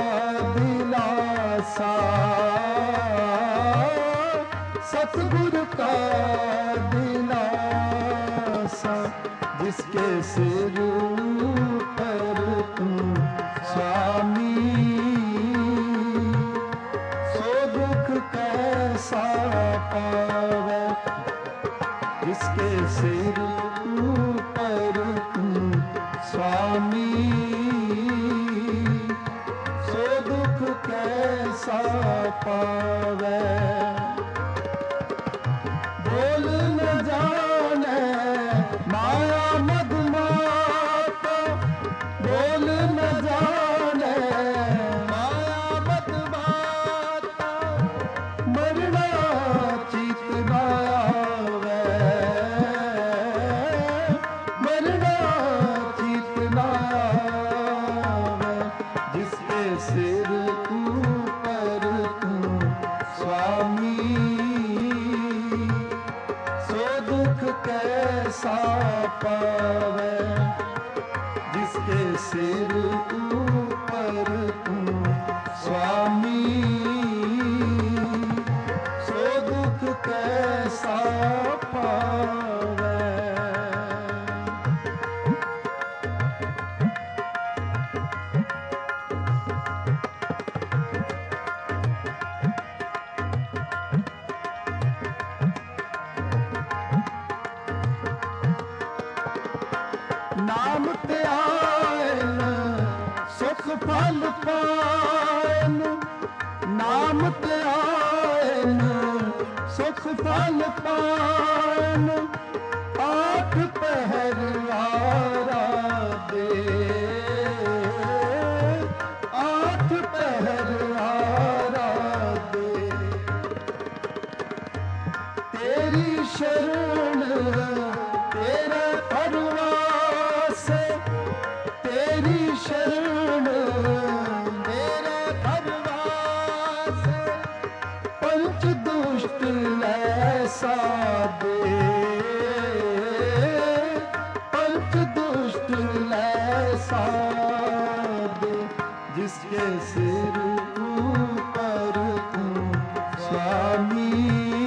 दिलासा, सतगुर का दिलासा। जिसके सिर पर तुम स्वामी, सो दुख कैसा पावे। जिसके सिर पर तुम स्वामी, सो दुख कैसा पावे। बोल न जाने माया मदमाता, बोल न जाने माया मदमाता, मरना चित न आवे, मरना चित न आवे। जिसके सिर ऊपर तुम स्वामी, सो दुख कैसा पावे। जिसके सिर ऊपर तुम स्वामी, सो दुख कैसा पावे। नाम ते आयन सुख फल पायन, नाम ते आयन सुख फल पायन। आठ पहर आराधे, आठ पहर आराधे। तेरी शरण तेरा परवास, तेरी शरण तेरा परवास। पंच दुष्ट लैसा दे, पंच दुष्ट लैसा दे। जिसके सिर ऊपर तुम स्वामी,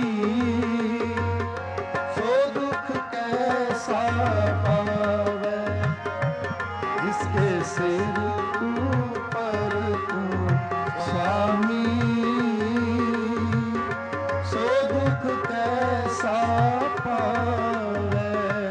सो दुख कैसा पावे। जिसके सिर ऊपर तुम स्वामी, सो दुख कैसा पावे।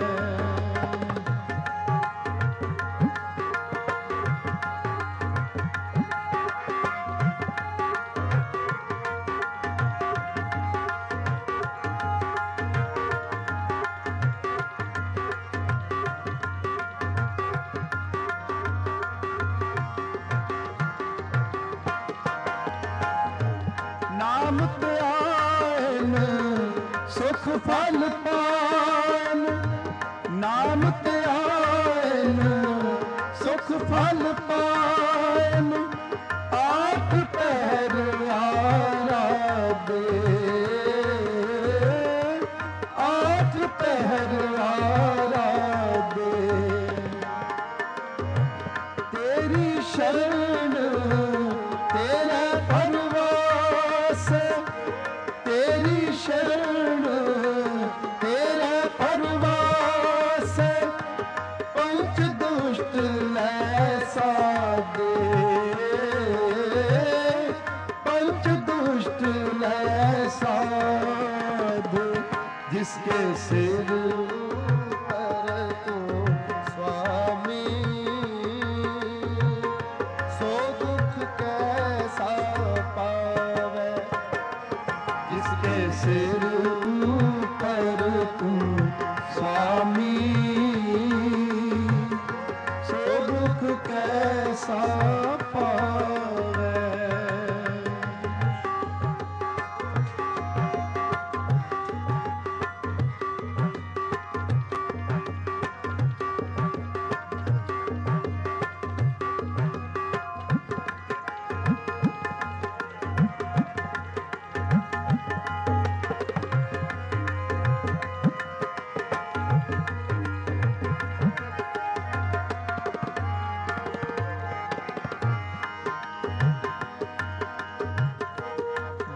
नाम ते आयन सुख फल पायन, नाम ते आयन सुख फल पायन। आठ पहर आराधे,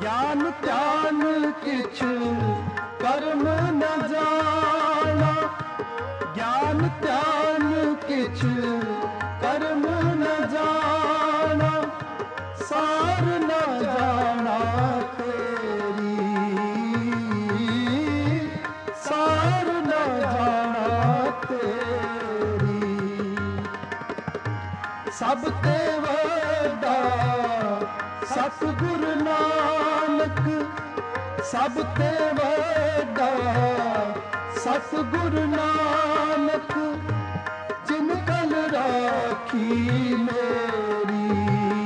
ज्ञान ध्यान किछ कर्म न जाना, ज्ञान ध्यान किछ कर्म न जाना, सार न जाना तेरी, सार न जाना तेरी। सब ते वड्डा सतगुरु नानक, सब ते वड्डा सतगुरु नानक, जिन कल राखी मेरी,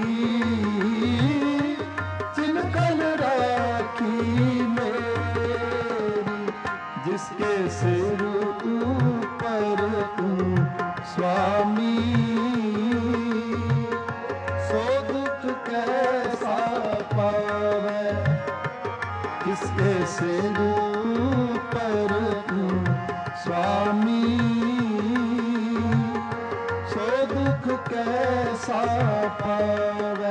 जिन कल राखी मेरी। जिसके सिर ऊपर तू स्वामी, सो दुख कैसा पावे। जिसके सिर ऊपर तू स्वामी, सो दुख कैसा पावे।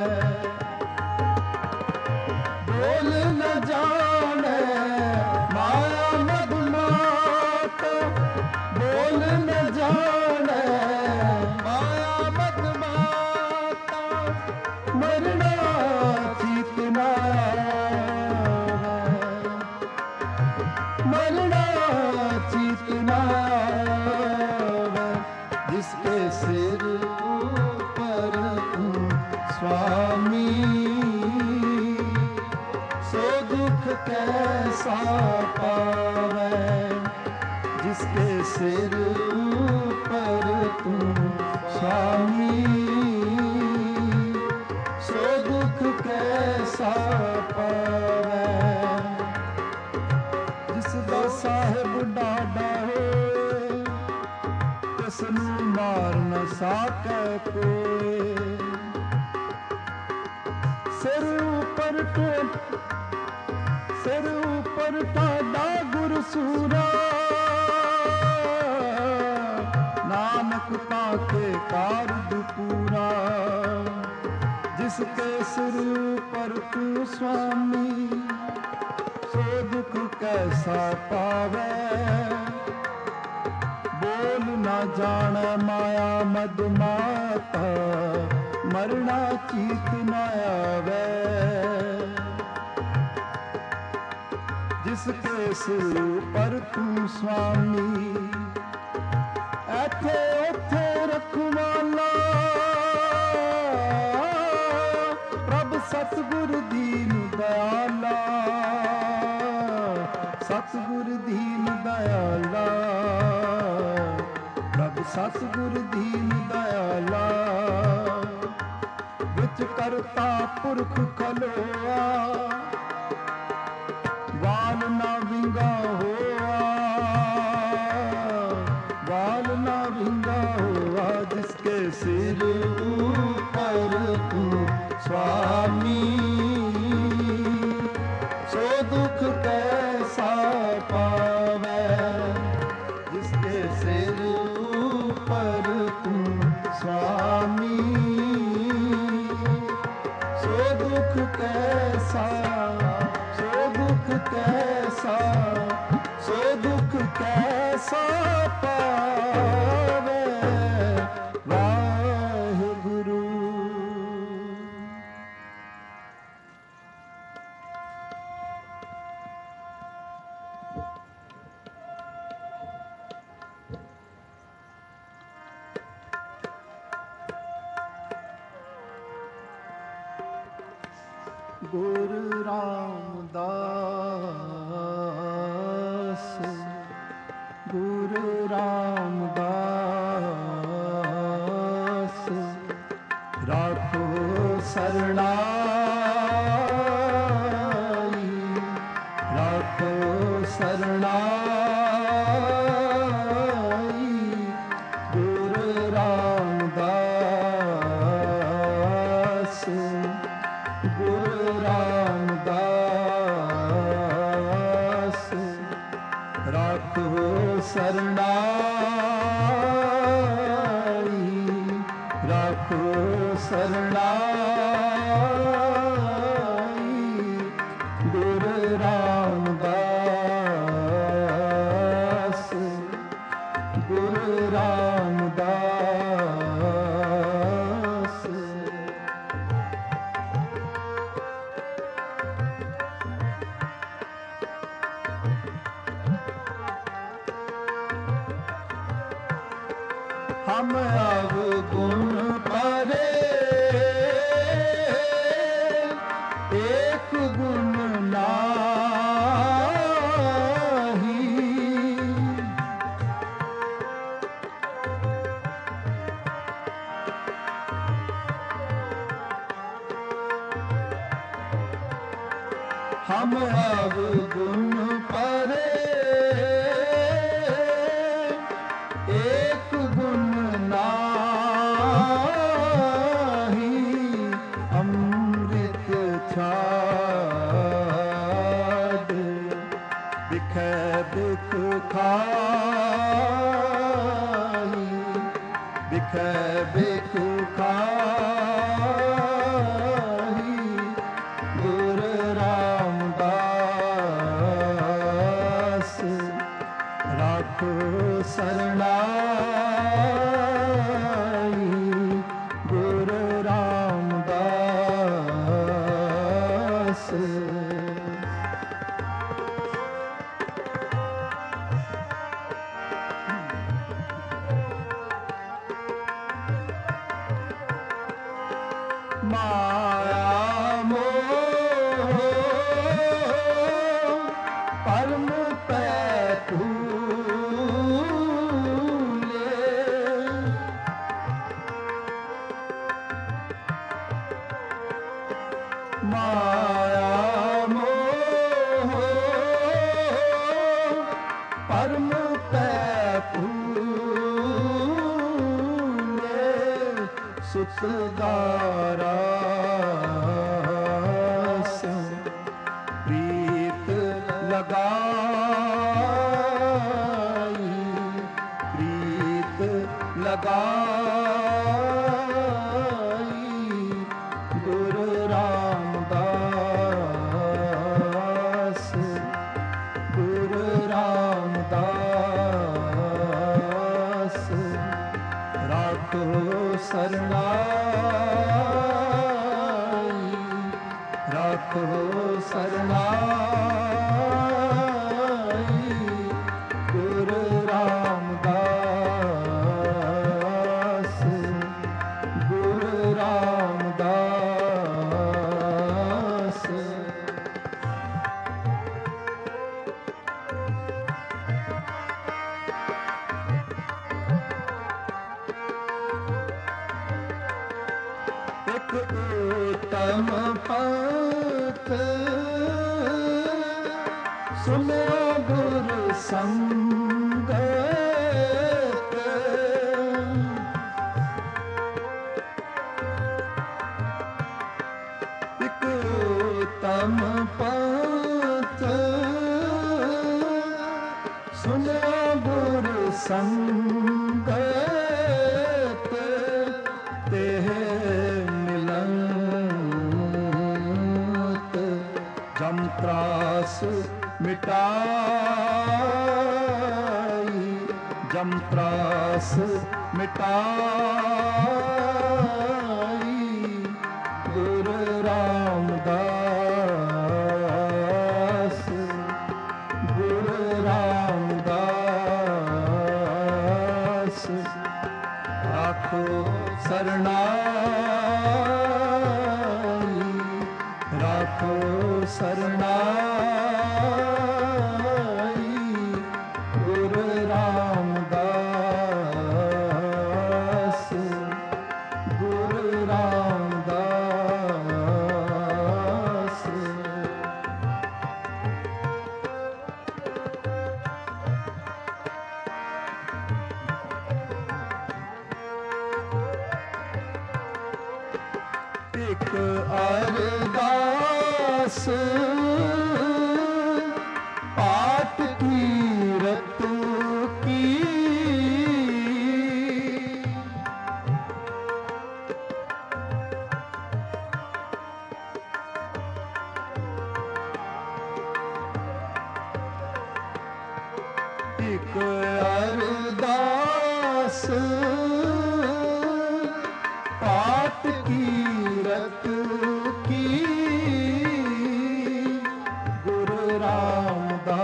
बोल न जाने माया मदमाता, बोल न जाने माया मदमाता, मरना चीत न आवे, मरना चीत न आवे। जिसके सिर ऊपर तू स्वामी, सो दुख कैसा पावे। जिसके सिर ऊपर तू स्वामी, सो दुख कैसा पावे। जिसदा साहिब डाडा होए, तिसनू मार न साकै कोई। सिर ऊपर सिर ऊपर ठाडा गुरसूरा, नानक ताके कारज पूरा। जिसके सिर ऊपर तू स्वामी, सो दुख कैसा पावे। बोल न जाने माया मदमाता, मरना चीत न आवे। जिसके सिर पर तू स्वामी, ऐथे ओथे रखवाला। प्रभ सतगुर दीन दयाला, सतगुर दीन दयाला, प्रभ सतगुर दीन दयाला। विच करता पुरख खलोआ, बाल ना विंगा होआ, बाल ना विंगा होआ। जिसके सिर ऊपर तू स्वामी, सो दुख कैसा पावे। जिसके सिर ऊपर तू स्वामी, सो दुख कैसा, सो दुख कैसा, सो दुख कैसा पावे। वाहिगुरु। गुरु रामदास, गुरु रामदास, राखो शरणाई, राखो शरणाई। गुरु रामदास, गुरु रामदास, राखो शरणाई, राखो शरणाई। हम अवगुण परे एक गुण नाही। हम अवगुण परे एक गुण नाही। अमृत छाड़ बिखै बिख खाई, बिखै बिख खाई। गुर रामदास राखो सरनाई। गुर रामदास माया मोह परम पै भूले। माया मोह परम पै भूले। सुतदारा प्रीत लगाई, प्रीत लगाई। गुरु रामदास, गुरु रामदास राखो सरनाई। राखो सरनाई। गुरु रामदास, गुरु रामदास। एक उत्तम पंथ सुनो गुरु संगत। एक उत्तम पंथ सुनो गुरु संगत। तेह जम त्रास मिटाई, जम त्रास मिटाई। गुरु रामदास, गुरु रामदास राखो सरनाई। राखो सरनाई। गुरु रामदास, गुरु रामदास। एक अरदास पाठ कीरत की। एक अरदास पाठ कीरत की। गुरु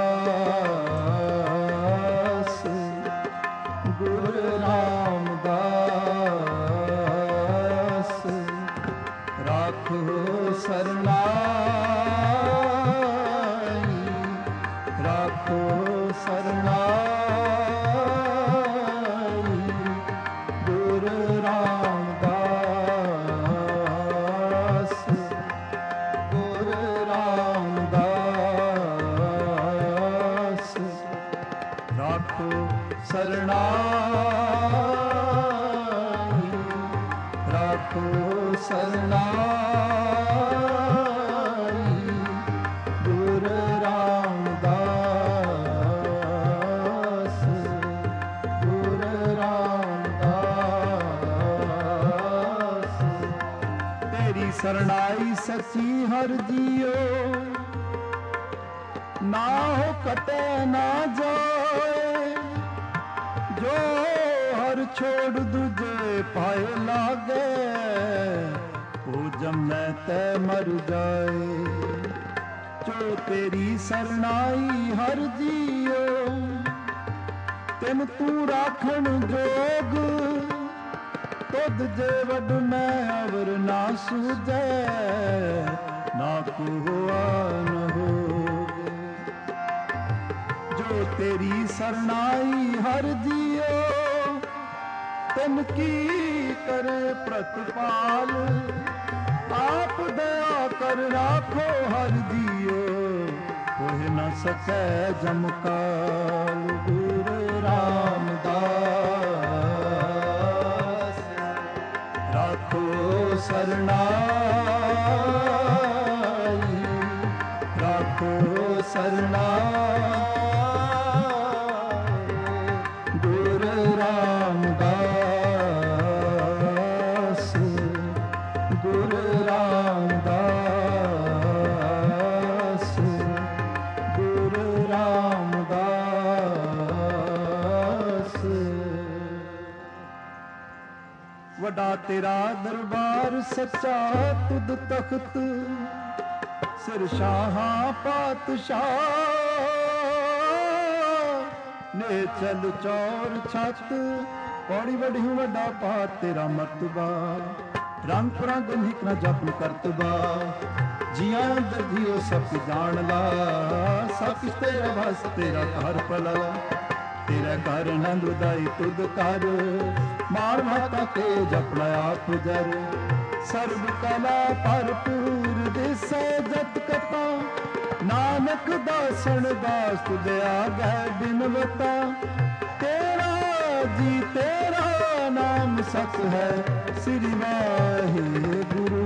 रामदास, गुरु रामदास। ਰਾਖੋ ਸਰਨਾਈ, ਰਾਖੋ ਸਰਨਾਈ, ਗੁਰ ਰਾਮਦਾਸ, ਗੁਰ ਰਾਮਦਾਸ, ਰਾਖੋ ਸਰਨਾਈ, ਰਾਖੋ ਸਰਨਾਈ, ਗੁਰ ਰਾਮਦਾਸ, ਗੁਰ ਰਾਮਦਾਸ। ਤੇਰੀ ਸਰਣਾਈ ਸੱਚੀ ਹਰ ਜੀਓ, ਨਾ ਹੋ ਕਟੇ ਨਾ ਜਾਏ, ਜੋ ਹਰ ਛੋੜ ਦੂਜੇ ਪਾਏ ਲਾਗੇ, ਉਹ ਜੰਮੈ ਤੈ ਮਰ ਜਾਏ। ਜੋ ਤੇਰੀ ਸਰਣਾਈ ਹਰ ਜੀਓ, ਤਿਨ ਤੂੰ ਰਾਖਣ ਜੋਗ, ਤੁਧ ਜੇ ਵੱਡ ਮੈਂ ਅਵਰ ਨਾ ਸੂਝੈ, ਨਾ ਕੋਆ ਨ ਹੋਵੇ। ਜੋ ਤੇਰੀ ਸਰਣਾਈ ਹਰ ਜੀਓ, ਤਿਨ ਕੀ ਕਰੇ ਪ੍ਰਤਪਾਲ, ਆਪ ਦਇਆ ਕਰ ਰਾਖੋ ਹਰ ਜੀਓ, ਕੋਹਿ ਨ ਸਕੈ ਜਮਕਾਲ। ਗੁਰੂ ਰਾਮਦਾਸ, ਰਾਖੋ ਸਰਨਾਈ, ਰਾਖੋ ਸਰਨਾਈ, ਗੁਰ ਰਾਮਦਾਸ, ਗੁਰ ਰਾਮਦਾਸ, ਗੁਰ ਰਾਮਦਾਸ। ਵੱਡਾ ਤੇਰਾ ਦਰਬਾਰ ਸੱਚਾ ਤੁਧ ਤਖਤ, ਸਿਰ ਸ਼ਾਹਾਂ ਪਾਤਸ਼ਾਹ, ਨੇ ਚਲ ਚੌਰ ਛੱਤ, ਪੌੜੀ ਵੜਿਓ ਵੱਡਾ ਪਾਤ ਤੇਰਾ ਮਰਤਬਾ, ਰੰਗ ਪ੍ਰੰਗ ਨਿਕ ਨਾ ਜਪਨ ਕਰਤਬਾ, ਜੀਆਂ ਦਰਜੀਓ ਸਭ ਜਾਣ ਲਾ, ਸਭ ਤੇਰਾ ਭਸ ਤੇਰਾ ਘਰ ਭਲਾ, ਤੇਰਾ ਘਰ ਆਨੰਦ ਉਦਾਈ ਤੁਧ ਕਰ, ਮਾਰ ਮਾਤਾ ਤੇ ਜਪਣਾ ਆਪ ਜਰ, ਸਰਬ ਕਲਾ ਭਰਪੂਰ ਦਿਸੈ ਜਤ ਕਥਾ, ਨਾਨਕ ਦਾਸਨ ਦਾਸ ਤੁਧ ਆਗੈ ਬਿਨਵਤਾ, ਤੇਰਾ ਜੀ ਤੇਰਾ ਨਾਮ ਸਤ ਹੈ, ਸ੍ਰੀ ਵਾਹਿਗੁਰੂ।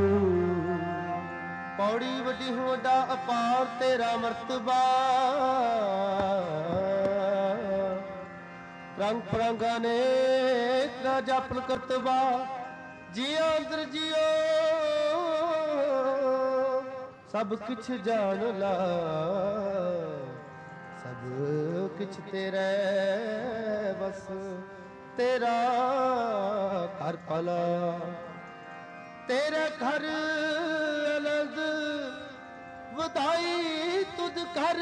ਪੌੜੀ ਵੱਡੀ ਹੋ ਵੱਡਾ ਅਪਾਰ ਤੇਰਾ ਮਰਤਬਾ, ਰੰਗ ਪ੍ਰੰਗਾਂ ਨੇ ਨਾ ਜਪਨ ਕਰਤਬਾ, ਜੀਓ ਅੰਦਰ ਜੀਓ ਸਭ ਕਿਛ ਜਾਣ ਲਾ, ਸਭ ਕਿਛ ਤੇਰੇ ਬਸ, ਤੇਰਾ ਘਰ ਭਲਾ, ਤੇਰੇ ਘਰ ਆਨੰਦ ਵਧਾਈ ਤੁਧ ਕਰ,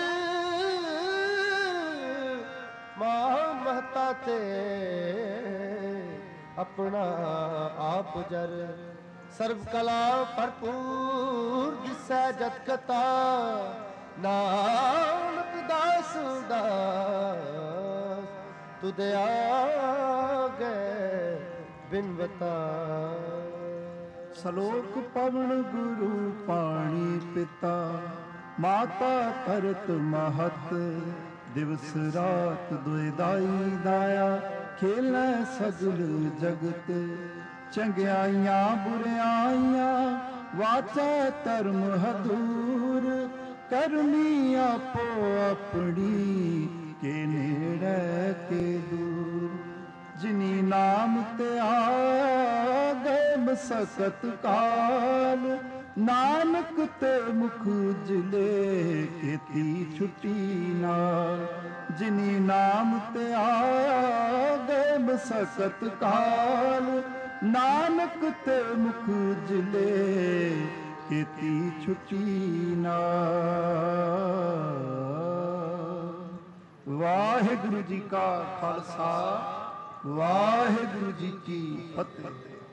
ਮਾਂ ਮਹਤਾ ਤੇ ਆਪਣਾ ਆਪ ਜਰ, ਸਰਬ ਕਲਾ ਭਰਪੂਰ ਦਿਸੈ ਜਤ ਕਥਾ, ਨਾਨਕ ਦਾਸ ਦਾਸ ਤੁਧ ਆਗੈ ਬਿਨਵਤਾ। ਸਲੋਕ ਪਵਨ ਗੁਰੂ ਪਾਣੀ ਪਿਤਾ, ਮਾਤਾ ਕਰਤ ਮਹਤ, ਦਿਵਸ ਰਾਤ ਦੁਇ ਦਾਈ ਦਾਇਆ, ਖੇਲੈ ਸਗਲ ਜਗਤ, ਚੰਗਿਆਈਆਂ ਬੁਰਿਆਈਆਂ ਵਾਚੈ ਧਰਮ ਹਦੂਰ, ਕਰਮੀ ਆਪੋ ਆਪਣੀ ਕੇ ਨੇੜੇ ਕੇ ਦੂਰ, ਜਿਨੀ ਨਾਮ ਤੇ ਆਗੇ ਮਸਕਤ ਕਾਲ, ਨਾਨਕ ਤੇ ਮੁਖ ਉਜਲੇ ਕੀਤੀ ਛੁੱਟੀ ਨਾਲ, ਜਿਨੀ ਨਾਮ ਤੇ ਆਗੇ ਮਸਕਤ ਕਾਲ, ਨਾਨਕ ਤੇ ਮੁਖ ਉਜਲੇ ਕੀਤੀ ਛੁੱਟੀ ਨਾਲ। ਵਾਹਿਗੁਰੂ ਜੀ ਕਾ ਖਾਲਸਾ, ਵਾਹਿਗੁਰੂ ਜੀ ਕੀ ਫਤਿਹ।